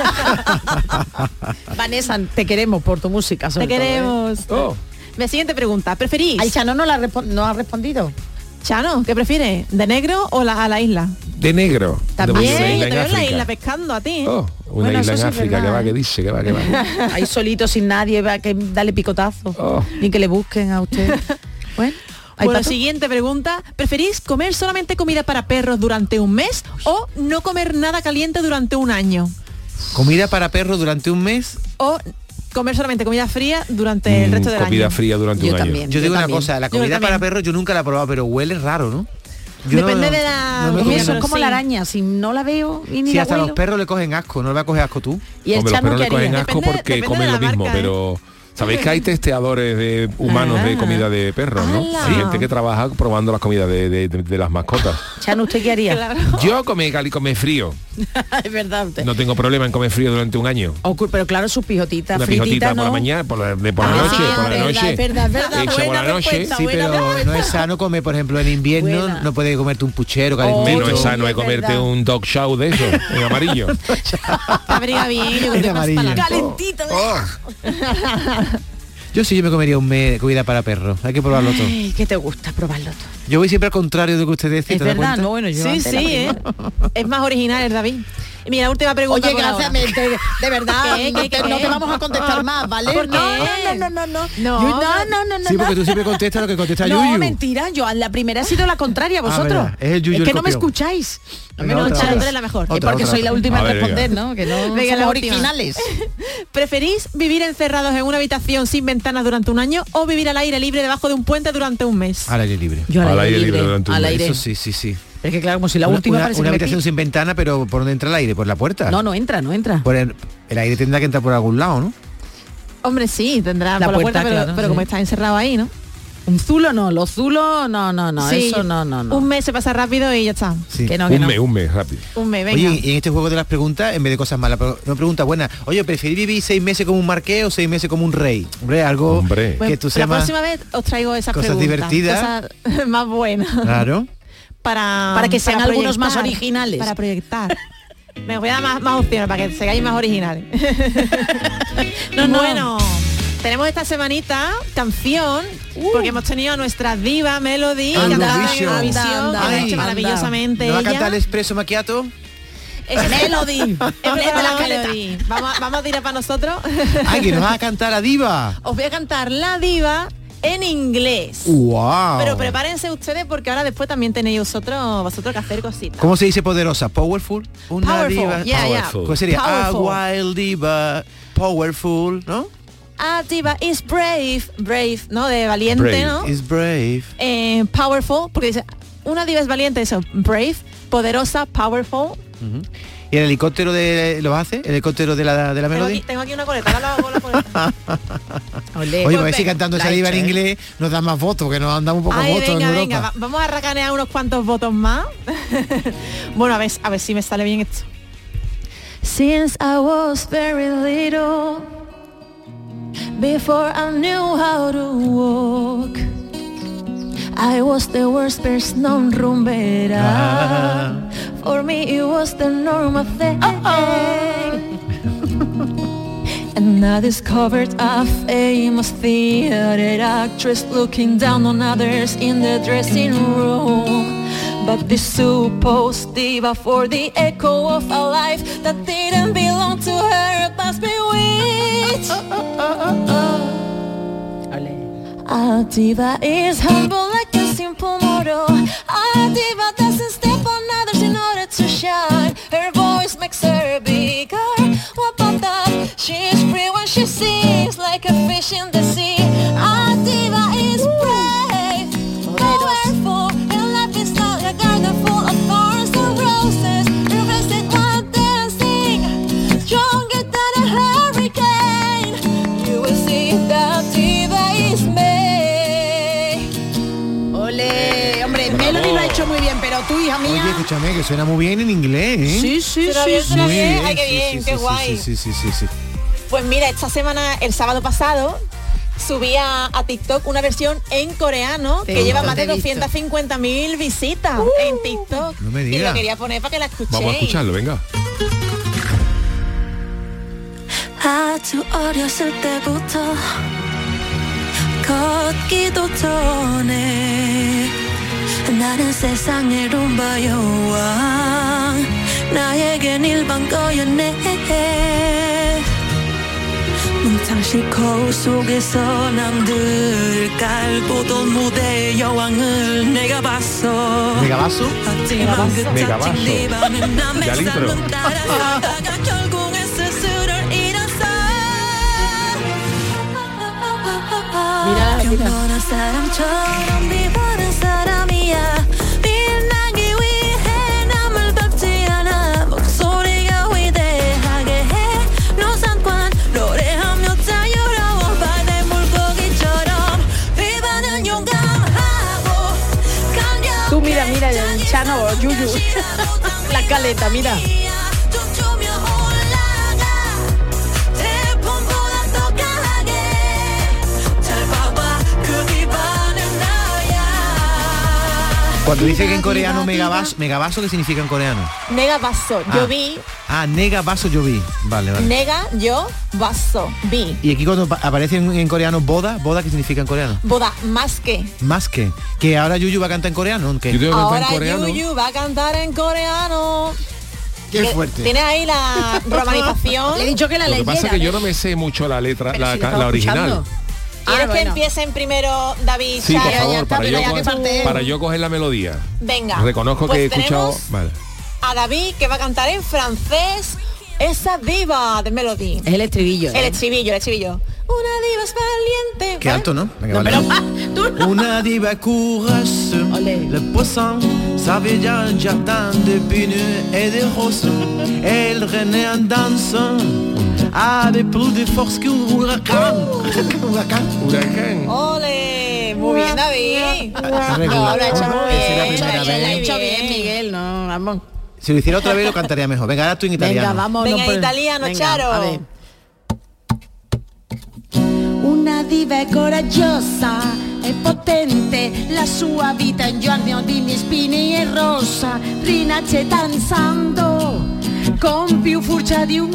Vanessa, te queremos por tu música, sobre Te todo, ¿eh? queremos. Oh. La siguiente pregunta. ¿Preferís? Ay, Chano no, la respo- no ha respondido. Chano, ¿qué prefieres? ¿De negro o la, a la isla? De negro. También, de una yo isla te en veo en la África. isla pescando a ti. Oh, una Bueno, isla en eso sí es África, que verdad, va, ¿eh? que dice, que va, que va. Ahí solito, sin nadie, va que dale picotazo. Oh. Ni que le busquen a usted. Bueno, ¿hay Bueno, pato? siguiente pregunta. ¿Preferís comer solamente comida para perros durante un mes o no comer nada caliente durante un año? Comida para perros durante un mes. O comer solamente comida fría durante el Mm, resto del comida año. fría durante Yo un también. año. Yo digo una también. cosa, la Yo comida también. para perros yo nunca la he probado, pero huele raro, ¿no? Yo no- Depende de la no me Y comida, eso pero es como sí. la araña, si no la veo y ni Si la hasta huelo. los perros le cogen asco, no le va a coger asco tú. Y el Hombre, los Chano perros que le cogen haría. asco Depende- porque depende comen de lo la mismo, marca, ¿eh? pero sabéis que hay testeadores de humanos de Ah. comida de perros, ¿no? ¡Hala! Hay gente que trabaja probando las comidas de, de- de- de las mascotas. Chano, ¿usted qué haría? Claro. Yo come cal y come frío. Es verdad usted. No tengo problema en comer frío durante un año. Ocu- pero claro, sus pijotitas Una frititas, pijotita ¿no? por la mañana, por la, de por la Ah, noche, por la verdad, noche. es verdad, es verdad, Hecha por buena la noche. respuesta. Sí, buena pero respuesta. no es sano comer, por ejemplo, en invierno Buena. no puedes comerte un puchero, Oh, calentito. Menos es sano es es comerte verdad. un dog show de eso, en amarillo. Te abriga bien, yo creo En que más amarillo. para Calentito. Yo sí, yo me comería un mes de comida para perros. Hay que probarlo todo. Ay, ¿qué te gusta probarlo todo? Yo voy siempre al contrario de lo que ustedes dicen. Es ¿te das verdad, cuenta? no, bueno, yo Sí, antes la sí, ¿eh? primera. Es más original el David. Y mira, última pregunta. Oye, por gracias, ahora. me- de, de verdad, ¿Qué, no, qué, te, qué? no te vamos a contestar más, ¿vale? ¿Por no, qué? no, no, no, no, No, Yo- no, no, no, no, Sí, porque no. tú siempre contestas lo que contesta No, Yuyu. mentira, yo la primera ha sido la contraria, vosotros. verdad, es el Yuyu que el no me copión. escucháis. No me Venga, otra, escucháis. otra. Tú eres la mejor. Es Otra, porque otra, soy la otra. última A en ver, responder, venga. ¿no? Que no Venga, somos la última. originales. ¿Preferís vivir encerrados en una habitación sin ventanas durante un año o vivir al aire libre debajo de un puente durante un mes? Al aire libre. Yo Al aire libre durante un al mes. aire. Eso sí, sí, sí. Es que claro, como si la Una- última una, parece una que me habitación pi- sin ventana, pero ¿por dónde entra el aire? ¿Por la puerta? No, no entra, no entra. Por el, el aire tendrá que entrar por algún lado, ¿no? Hombre, sí, tendrá La por la puerta, puerta, pero, claro, pero sí. como está encerrado ahí, ¿no? Un zulo no, los zulos no, no, no, Sí, eso no, no, no. Un mes se pasa rápido y ya está. Sí. Que no, que Un no. mes, un mes, rápido. Un mes, venga. Oye, y en este juego de las preguntas, en vez de cosas malas, pero no pregunta buena. Oye, ¿preferís vivir seis meses como un marqués o seis meses como un rey? Hombre, algo Hombre. que Bueno, tú la seas más... próxima vez os traigo esas cosas preguntas. divertidas. Cosas más buenas. Claro. Para, Para que sean algunos más proyectar, originales. Para proyectar. Me voy a dar más, más opciones para que seáis más originales. No, no. Bueno, tenemos esta semanita canción, porque hemos tenido a nuestra diva Melody Anda, cantando en Vision. Eurovisión, Anda, que lo ha anda, hecho anda. maravillosamente ¿No va a ella. cantar el expreso macchiato? Es Melody. Es Léete la caleta. Melody. Vamos, a- vamos a tirar para nosotros. ¡Ay, que nos va a cantar la diva! Os voy a cantar la diva en inglés. ¡Wow! Pero prepárense ustedes porque ahora después también tenéis vosotros, vosotros que hacer cositas. ¿Cómo se dice poderosa? ¿Powerful? Una Powerful, diva... yeah, yeah. Powerful. Pues sería a Powerful. wild diva, powerful, ¿no? A diva is brave, brave, ¿no? De valiente, Brave. ¿no? Is brave. Eh, powerful, porque dice, una diva es valiente, eso, brave, poderosa, powerful. ¿Y el helicóptero de lo hace? ¿El helicóptero de la, de la Tengo melodía? aquí, tengo aquí una coleta, ahora lo hago con la coleta. Oye, Pues pues si venga, cantando esa la diva en he hecho, ¿eh? inglés nos da más votos, que nos han dado un poco Ay, votos venga, en venga, Europa. va- vamos a racanear unos cuantos votos más. Bueno, a ver, a ver si me sale bien esto. Since I was very little, before I knew how to walk, I was the worst person on rumbera. Ah. For me it was the normal thing. And I discovered a famous theater actress looking down on others in the dressing room. But this supposed diva for the echo of a life that didn't belong to her must be bewitched. A diva is humble like a simple mortal. A diva doesn't step on others in order to shine. Her voice makes her bigger. What about that? She's free when she sings like a fish in the sea. A diva is brave, powerful. Her life is like a garden full of thorns and roses. Reversed while dancing, stronger than a hurricane. You will see that diva is made. escucho muy bien, pero tú, hija mía... Oye, escúchame, que suena muy bien en inglés, ¿eh? Sí, sí, Suena sí. bien, suena Muy bien. bien, Ay, qué sí, bien, sí, qué sí, guay. Sí, sí, sí, sí, sí. Pues mira, esta semana, el sábado pasado, subí a, a TikTok una versión en coreano Te que lleva visto, más de te he visto. doscientas cincuenta mil visitas Uh, en TikTok. no me y digas. lo quería poner para que la escuchéis. Vamos a escucharlo, venga. 아주 어렸을 때부터 걷기도 전에 나는 세상의 룸바 여왕 나에겐 일반 거였네 뭉창식 거울 속에서 남들 깔보던 무대의 여왕을 내가 봤어 ¿Megabaso? 하지만 그 Megabaso. 짜증 네 밤은 남의 Ya el intro. 삶은 따라가다가 결국엔 스스로를 잃었어 Mira, mira. 평범한 사람처럼 비보는 사람이야 빛나기 위해 남을 밟지 않아 목소리가 위대하게 해 노상관 노래하며 자유로워 바다의 물고기처럼 비바는 용감하고 강력 Tú mira, mira, el Chano, Yuyu. La caleta, mira. 춤추며 올라가 태풍보다 더 강하게 잘 봐봐 그 비바는 나야 Cuando dice que en coreano megabaso, megabaso, ¿qué significa en coreano? Nega vaso, Ah. yo vi. Ah, negabaso yo vi. Vale, vale. Nega, yo, vaso, vi. Y aquí cuando pa- aparece en, en coreano boda, boda, ¿qué significa en coreano? Boda, más que. Más que. Que ahora Yuyu va a cantar en coreano, ¿o qué? Yo tengo que cantar Ahora en coreano. Yuyu va a cantar en coreano. Qué Que fuerte. Tiene ahí la romanización. Le he dicho que la Lo que leyera. pasa es que yo ¿eh? no me sé mucho la letra, Pero la, si lo ca- estaba la original. escuchando. ¿Quieres Ah, que bueno. empiecen primero David Sí, por Chao? favor, ya está, para pero yo, ya que coger, parte él. para yo coger la melodía. Venga. Reconozco pues que he escuchado... tenemos Vale. a David que va a cantar en francés esa diva de Melody. Es el estribillo. El ¿eh? estribillo, el estribillo. Una diva es valiente. Qué alto, ¿no? Venga, No, vale. pero, ah, tú no. Una diva courageuse, Olé. le poisson savait un jardin de pinu et de roses. Elle renaît en dansant avec plus de force qu'un huracán. Huracán. Huracán. Ole, muy bien David. Ah, No, lo ha hecho muy Esa es la bien. primera lo ha hecho vez. Lo ha hecho muy bien, Miguel, no, vamos. Si lo hiciera otra vez lo cantaría mejor. Venga, ahora tú en italiano. Venga, vamos. Venga, no, por- italiano, venga, Charo. a ver. Una diva è coraggiosa e potente, la sua vita è un giorno di spine e rosa, rinasce danzando con più forza di un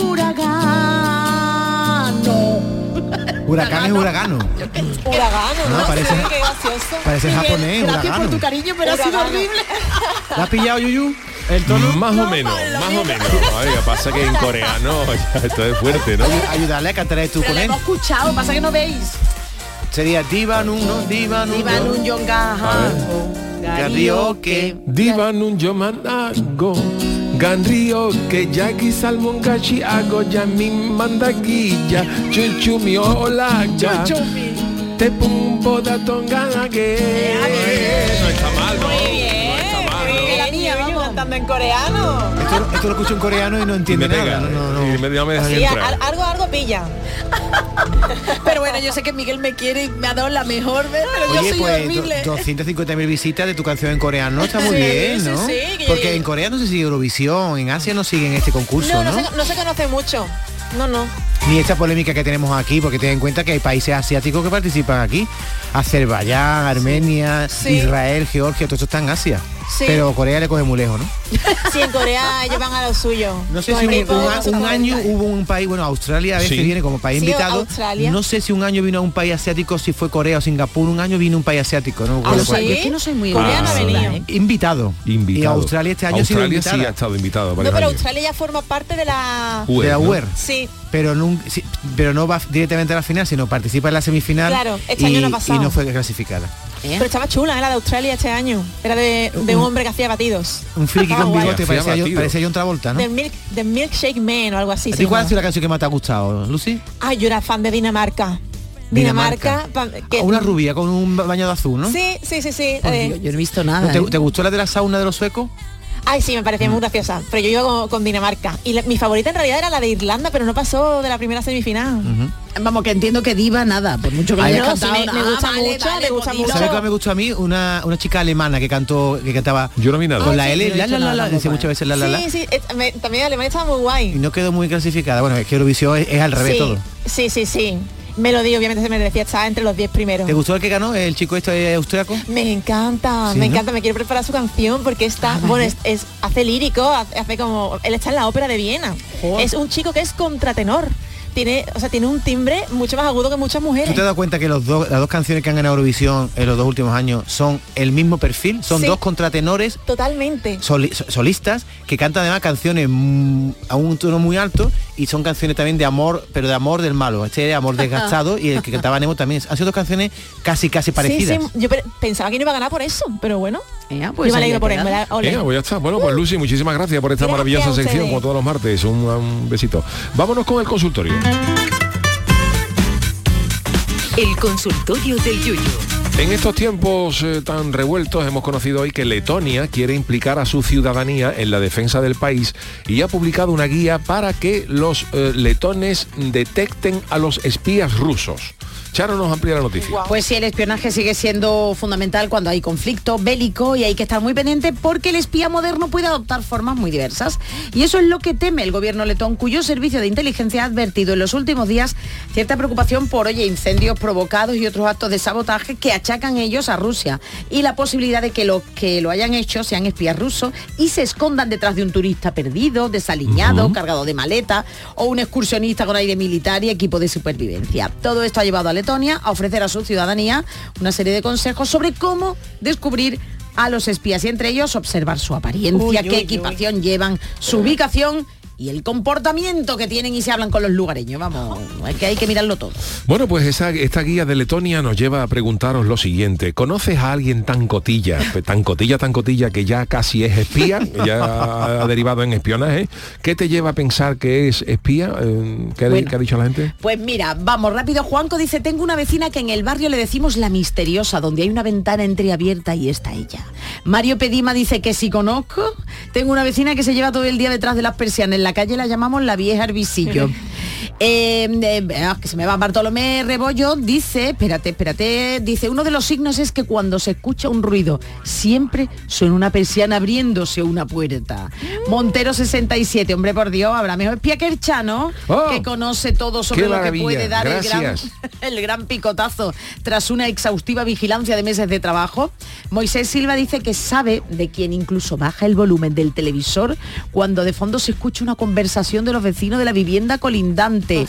uragano. Huracán es huragano. Uragano, No, ¿no? parece- Qué gracioso. Parece Miguel, japonés, gracias huragano. por tu cariño, pero ha sido Huragano. horrible. ¿La has pillado, Yuyu? ¿El tono? Más o menos, más o menos. Oiga, pasa que en coreano ya, esto es fuerte, ¿no? Ay- Ayudarle a cantar tú Pero con lo él. hemos escuchado, pasa que no veis. Sería diva nun, no, diva nun. Iban un A yongaja. Karaoke. Diva nun yomanago Ganrio que yaki salmon gachi hago ya mi mandaguilla chuchumi olaga te pumpo da tongana que no está mal, ¿no? Muy bien. No está mal, Muy bien, ¿no? la niña, vamos cantando en coreano. Esto, esto lo escucho en coreano y no Y entiende me nada. pega, No, no, no. y me, no me dejan Sí, entrar. al- algo, algo pilla. Pero bueno, yo sé que Miguel me quiere y me ha dado la mejor vez, pero yo Oye, soy pues horrible. do- doscientas cincuenta mil visitas de tu canción en coreano está muy Sí, bien, sí, ¿no? sí, que- Porque en Corea no se sigue Eurovisión, en Asia no siguen este concurso, No, ¿no? no, se, no se conoce mucho. No, no. Ni esta polémica que tenemos aquí, porque ten en cuenta que hay países asiáticos que participan aquí. Azerbaiyán, Armenia, Sí. Israel, Georgia, todo esto está en Asia. Sí. Pero Corea le coge muy lejos, ¿no? Sí, en Corea llevan a lo suyo. No sé Con si el un, ritmo de un- los un cuarenta. año hubo un país, bueno, Australia a veces Sí. viene como país Sí, invitado. Australia. No sé si un año vino a un país asiático, si fue Corea o Singapur, un año vino un país asiático, ¿no? Ah, Recuerdo sí. cuál. Yo es que no soy muy Corea no ha organizada, venido. ¿eh? Invitado. Invitado. Y Australia este año ha sido Australia invitada. sí ha estado invitado No, varios pero años. Australia ya forma parte de la... U E, de la ¿no? U E R. Sí. Pero, nun- sí, pero no va directamente a la final, sino participa en la semifinal. Claro, este y, año no ha pasado. y no fue clasificada. Pero estaba chula, era de Australia este año. Era de, de un hombre que hacía batidos. Un friki Estaba con guay. bigote, Hacía parecía, yo, batido. parecía John Travolta, ¿no? The, Milk, The Milkshake Man o algo así. ¿A se ti cuál ha llama. sido la canción que más te ha gustado, Lucy? Ay, yo era fan de Dinamarca. Dinamarca. pa- que- Ah, una rubia con un bañado azul, ¿no? Sí, sí, sí, sí. Por eh, Dios, yo no he visto nada. ¿Te, ¿eh? te gustó la de la sauna de los suecos? Ay, sí, me parecía muy graciosa, pero yo iba con, con Dinamarca. Y la, mi favorita en realidad era la de Irlanda, pero no pasó de la primera semifinal. Uh-huh. Vamos, que entiendo que diva nada, por mucho que Ay, haya no, cantado. sí, me, me gusta Ah, vale, mucho, vale, me gusta mucho. ¿Sabes cuál me gustó a mí? Una, una chica alemana que cantó, que cantaba Yo no vi nada. con Ay, la sí, L, no he la visto la la, nada, la, dice tampoco, muchas veces la la la. Sí, sí, es- me- también Alemania estaba muy guay. Y no quedó muy clasificada. Bueno, es que Eurovisión es, es al revés sí, todo. Sí, sí, sí. Melody obviamente se merecía estar entre los diez primeros. ¿Te gustó el que ganó? ¿El chico este austriaco? Me encanta, Sí, me ¿no? encanta, me quiero preparar su canción porque está, Ah, vale. bueno, es, es- hace lírico, hace, hace como, él está en la ópera de Viena. Joder. Es un chico que es contratenor. Tiene, o sea, tiene un timbre mucho más agudo que muchas mujeres. ¿Tú te has dado cuenta que los dos, las dos canciones que han ganado Eurovisión en los dos últimos años son el mismo perfil? Son Sí. dos contratenores Totalmente. soli- solistas que cantan además canciones mm, a un tono muy alto y son canciones también de amor, pero de amor del malo. Este de amor desgastado y el que cantaba Nemo también. Han sido dos canciones casi casi parecidas. Sí, sí, yo pe- pensaba que no iba a ganar por eso, pero bueno. Ya, pues yo me ahí alegro le por él. queda. me la- ole. Venga, pues ya está. Bueno, pues Lucy, muchísimas gracias por esta Gracias maravillosa a ustedes. sección, como todos los martes. Un, un besito. Vámonos con el consultorio. El consultorio del Yuyu. En estos tiempos eh, tan revueltos hemos conocido hoy que Letonia quiere implicar a su ciudadanía en la defensa del país y ha publicado una guía para que los eh, letones detecten a los espías rusos. Charo nos amplía la noticia. Pues sí, el espionaje sigue siendo fundamental cuando hay conflicto bélico y hay que estar muy pendiente porque el espía moderno puede adoptar formas muy diversas. Y eso es lo que teme el gobierno letón, cuyo servicio de inteligencia ha advertido en los últimos días cierta preocupación por, oye, incendios provocados y otros actos de sabotaje que achacan ellos a Rusia. Y la posibilidad de que los que lo hayan hecho sean espías rusos y se escondan detrás de un turista perdido, desaliñado, Ujú. cargado de maleta o un excursionista con aire militar y equipo de supervivencia. Todo esto ha llevado a Letonia a ofrecer a su ciudadanía una serie de consejos sobre cómo descubrir a los espías y entre ellos observar su apariencia, Uy, qué uy, equipación llevan, su ubicación y el comportamiento que tienen y se hablan con los lugareños. Vamos, es que hay que mirarlo todo. Bueno, pues esa, esta guía de Letonia nos lleva a preguntaros lo siguiente. ¿Conoces a alguien tan cotilla, pues, tan cotilla, tan cotilla que ya casi es espía, ya ha derivado en espionaje? ¿Qué te lleva a pensar que es espía? Eh, ¿Qué, ha- Bueno. qué ha dicho la gente? Pues mira, vamos rápido. Juanco dice, tengo una vecina que en el barrio le decimos la misteriosa, donde hay una ventana entreabierta y está ella. Mario Pedima dice que sí conozco. Tengo una vecina que se lleva todo el día detrás de las persianas. En la calle la llamamos la vieja herbisillo. Eh, eh, ah, que se me va Bartolomé Rebollo, dice, espérate, espérate, dice, uno de los signos es que cuando se escucha un ruido, siempre suena una persiana abriéndose una puerta. Montero sesenta y siete, hombre, por Dios, habrá mejor espía que el Chano, Oh, que conoce todo sobre qué lo que maravilla, puede dar el gran, gracias. el gran picotazo tras una exhaustiva vigilancia de meses de trabajo. Moisés Silva dice que sabe de quien incluso baja el volumen del televisor cuando de fondo se escucha una conversación de los vecinos de la vivienda colindante.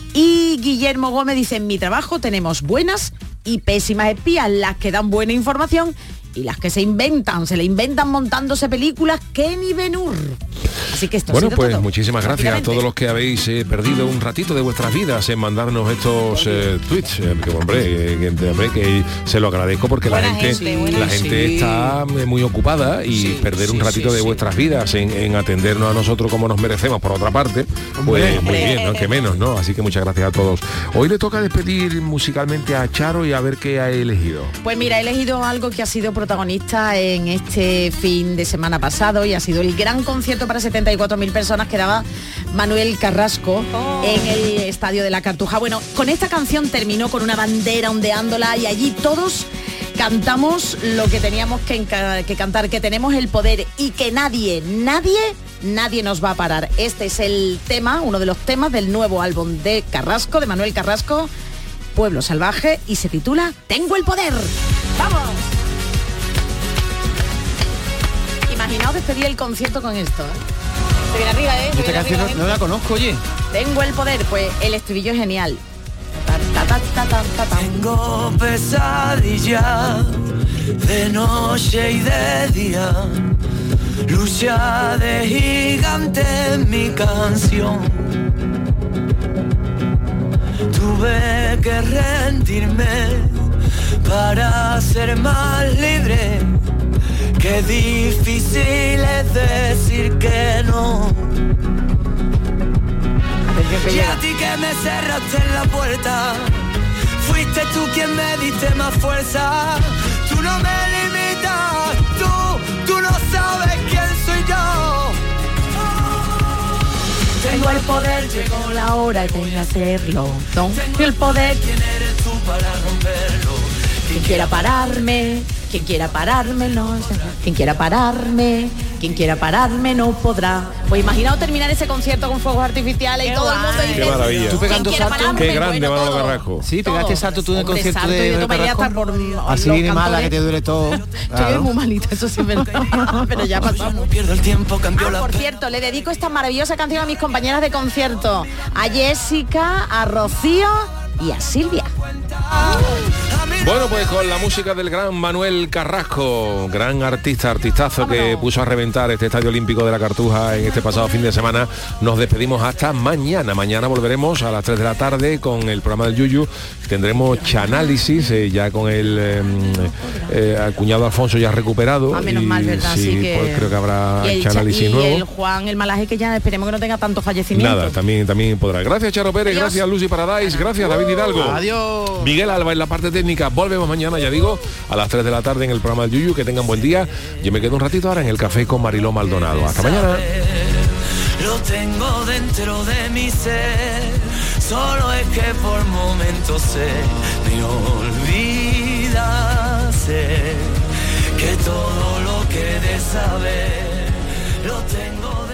Y Guillermo Gómez dice, en mi trabajo tenemos buenas y pésimas espías, las que dan buena información y las que se inventan, se le inventan montándose películas, Kenny Ben-Hur. Así que esto Bueno, ha sido pues todo. muchísimas gracias a Rápidamente. todos los que habéis eh, perdido un ratito de vuestras vidas en mandarnos estos eh, tweets. eh, que, hombre, eh, que, hombre, que se lo agradezco porque la Buena gente, gente, buena la gente. gente Sí. está eh, muy ocupada y Sí, perder un sí, ratito sí, de sí. vuestras vidas en, en atendernos a nosotros como nos merecemos por otra parte, pues muy bien, ¿no? Que menos, ¿no? Así que muchas gracias a todos. Hoy le toca despedir musicalmente a Charo y a ver qué ha elegido. Pues mira, he elegido algo que ha sido protagonista en este fin de semana pasado y ha sido el gran concierto para setenta y cuatro mil personas que daba Manuel Carrasco en el Estadio de la Cartuja. Bueno, con esta canción terminó con una bandera ondeándola y allí todos cantamos lo que teníamos que, enca- que cantar, que tenemos el poder y que nadie, nadie, nadie nos va a parar. Este es el tema, uno de los temas del nuevo álbum de Carrasco, de Manuel Carrasco, Pueblo Salvaje, y se titula Tengo el poder. ¡Vamos! Imaginaos despedir el concierto con esto, ¿eh? Se viene arriba, ¿eh? Se Esta viene canción arriba, no, no la conozco, oye. Tengo el poder, pues el estribillo es genial. Ta, ta, ta, ta, ta, ta. Tengo pesadilla de noche y de día, lucha de gigante en mi canción. Tuve que rendirme para ser más libre. Qué difícil es decir que no. Y a ti que me cerraste en la puerta, fuiste tú quien me diste más fuerza. Tú no me limitas, tú, tú no sabes quién soy yo. Tengo el poder, llegó la hora de hacerlo. Tengo el poder. ¿Quién eres tú para romperlo? Quien quiera pararme, quien quiera pararme, no. Quien quiera pararme, quien quiera pararme no podrá. Pues imaginaos terminar ese concierto con fuegos artificiales y todo el mundo dice, Qué maravilla. Tú pegando salto. Qué grande, Manolo todo. Carrasco. Sí, pegaste salto tú en el concierto salto, de yo te bailé hasta por así los viene mala cantores. que te duele todo. Estoy Claro. muy malita, eso sí es verdad. Pero ya pasamos. Pierdo el tiempo, cambió Ah, la por cierto, le dedico esta maravillosa canción a mis compañeras de concierto, a Jessica, a Rocío y a Silvia. Bueno, pues con la música del gran Manuel Carrasco, gran artista, artistazo que puso a reventar este Estadio Olímpico de la Cartuja en este pasado fin de semana, nos despedimos hasta mañana. Mañana volveremos a las tres de la tarde con el programa del Yuyu. Tendremos Chanálisis, eh, ya con el eh, eh, el cuñado Alfonso ya recuperado. Ah, menos mal, ¿verdad? Sí, Así que... pues creo que habrá y el, Chanálisis y nuevo. el Juan, el malaje, que ya esperemos que no tenga tantos fallecimientos. Nada, también, también podrá. Gracias, Charo Pérez, Adiós. gracias, Lucy Paradise, gracias, David Hidalgo. Adiós. Miguel Alba en la parte técnica. Volvemos mañana, ya digo, a las tres de la tarde en el programa del Yuyu. Que tengan buen día. Yo me quedo un ratito ahora en el café con Mariló Maldonado. Hasta mañana. Lo tengo dentro de mi ser, solo es que por momentos se me olvida ser que todo lo que de saber lo tengo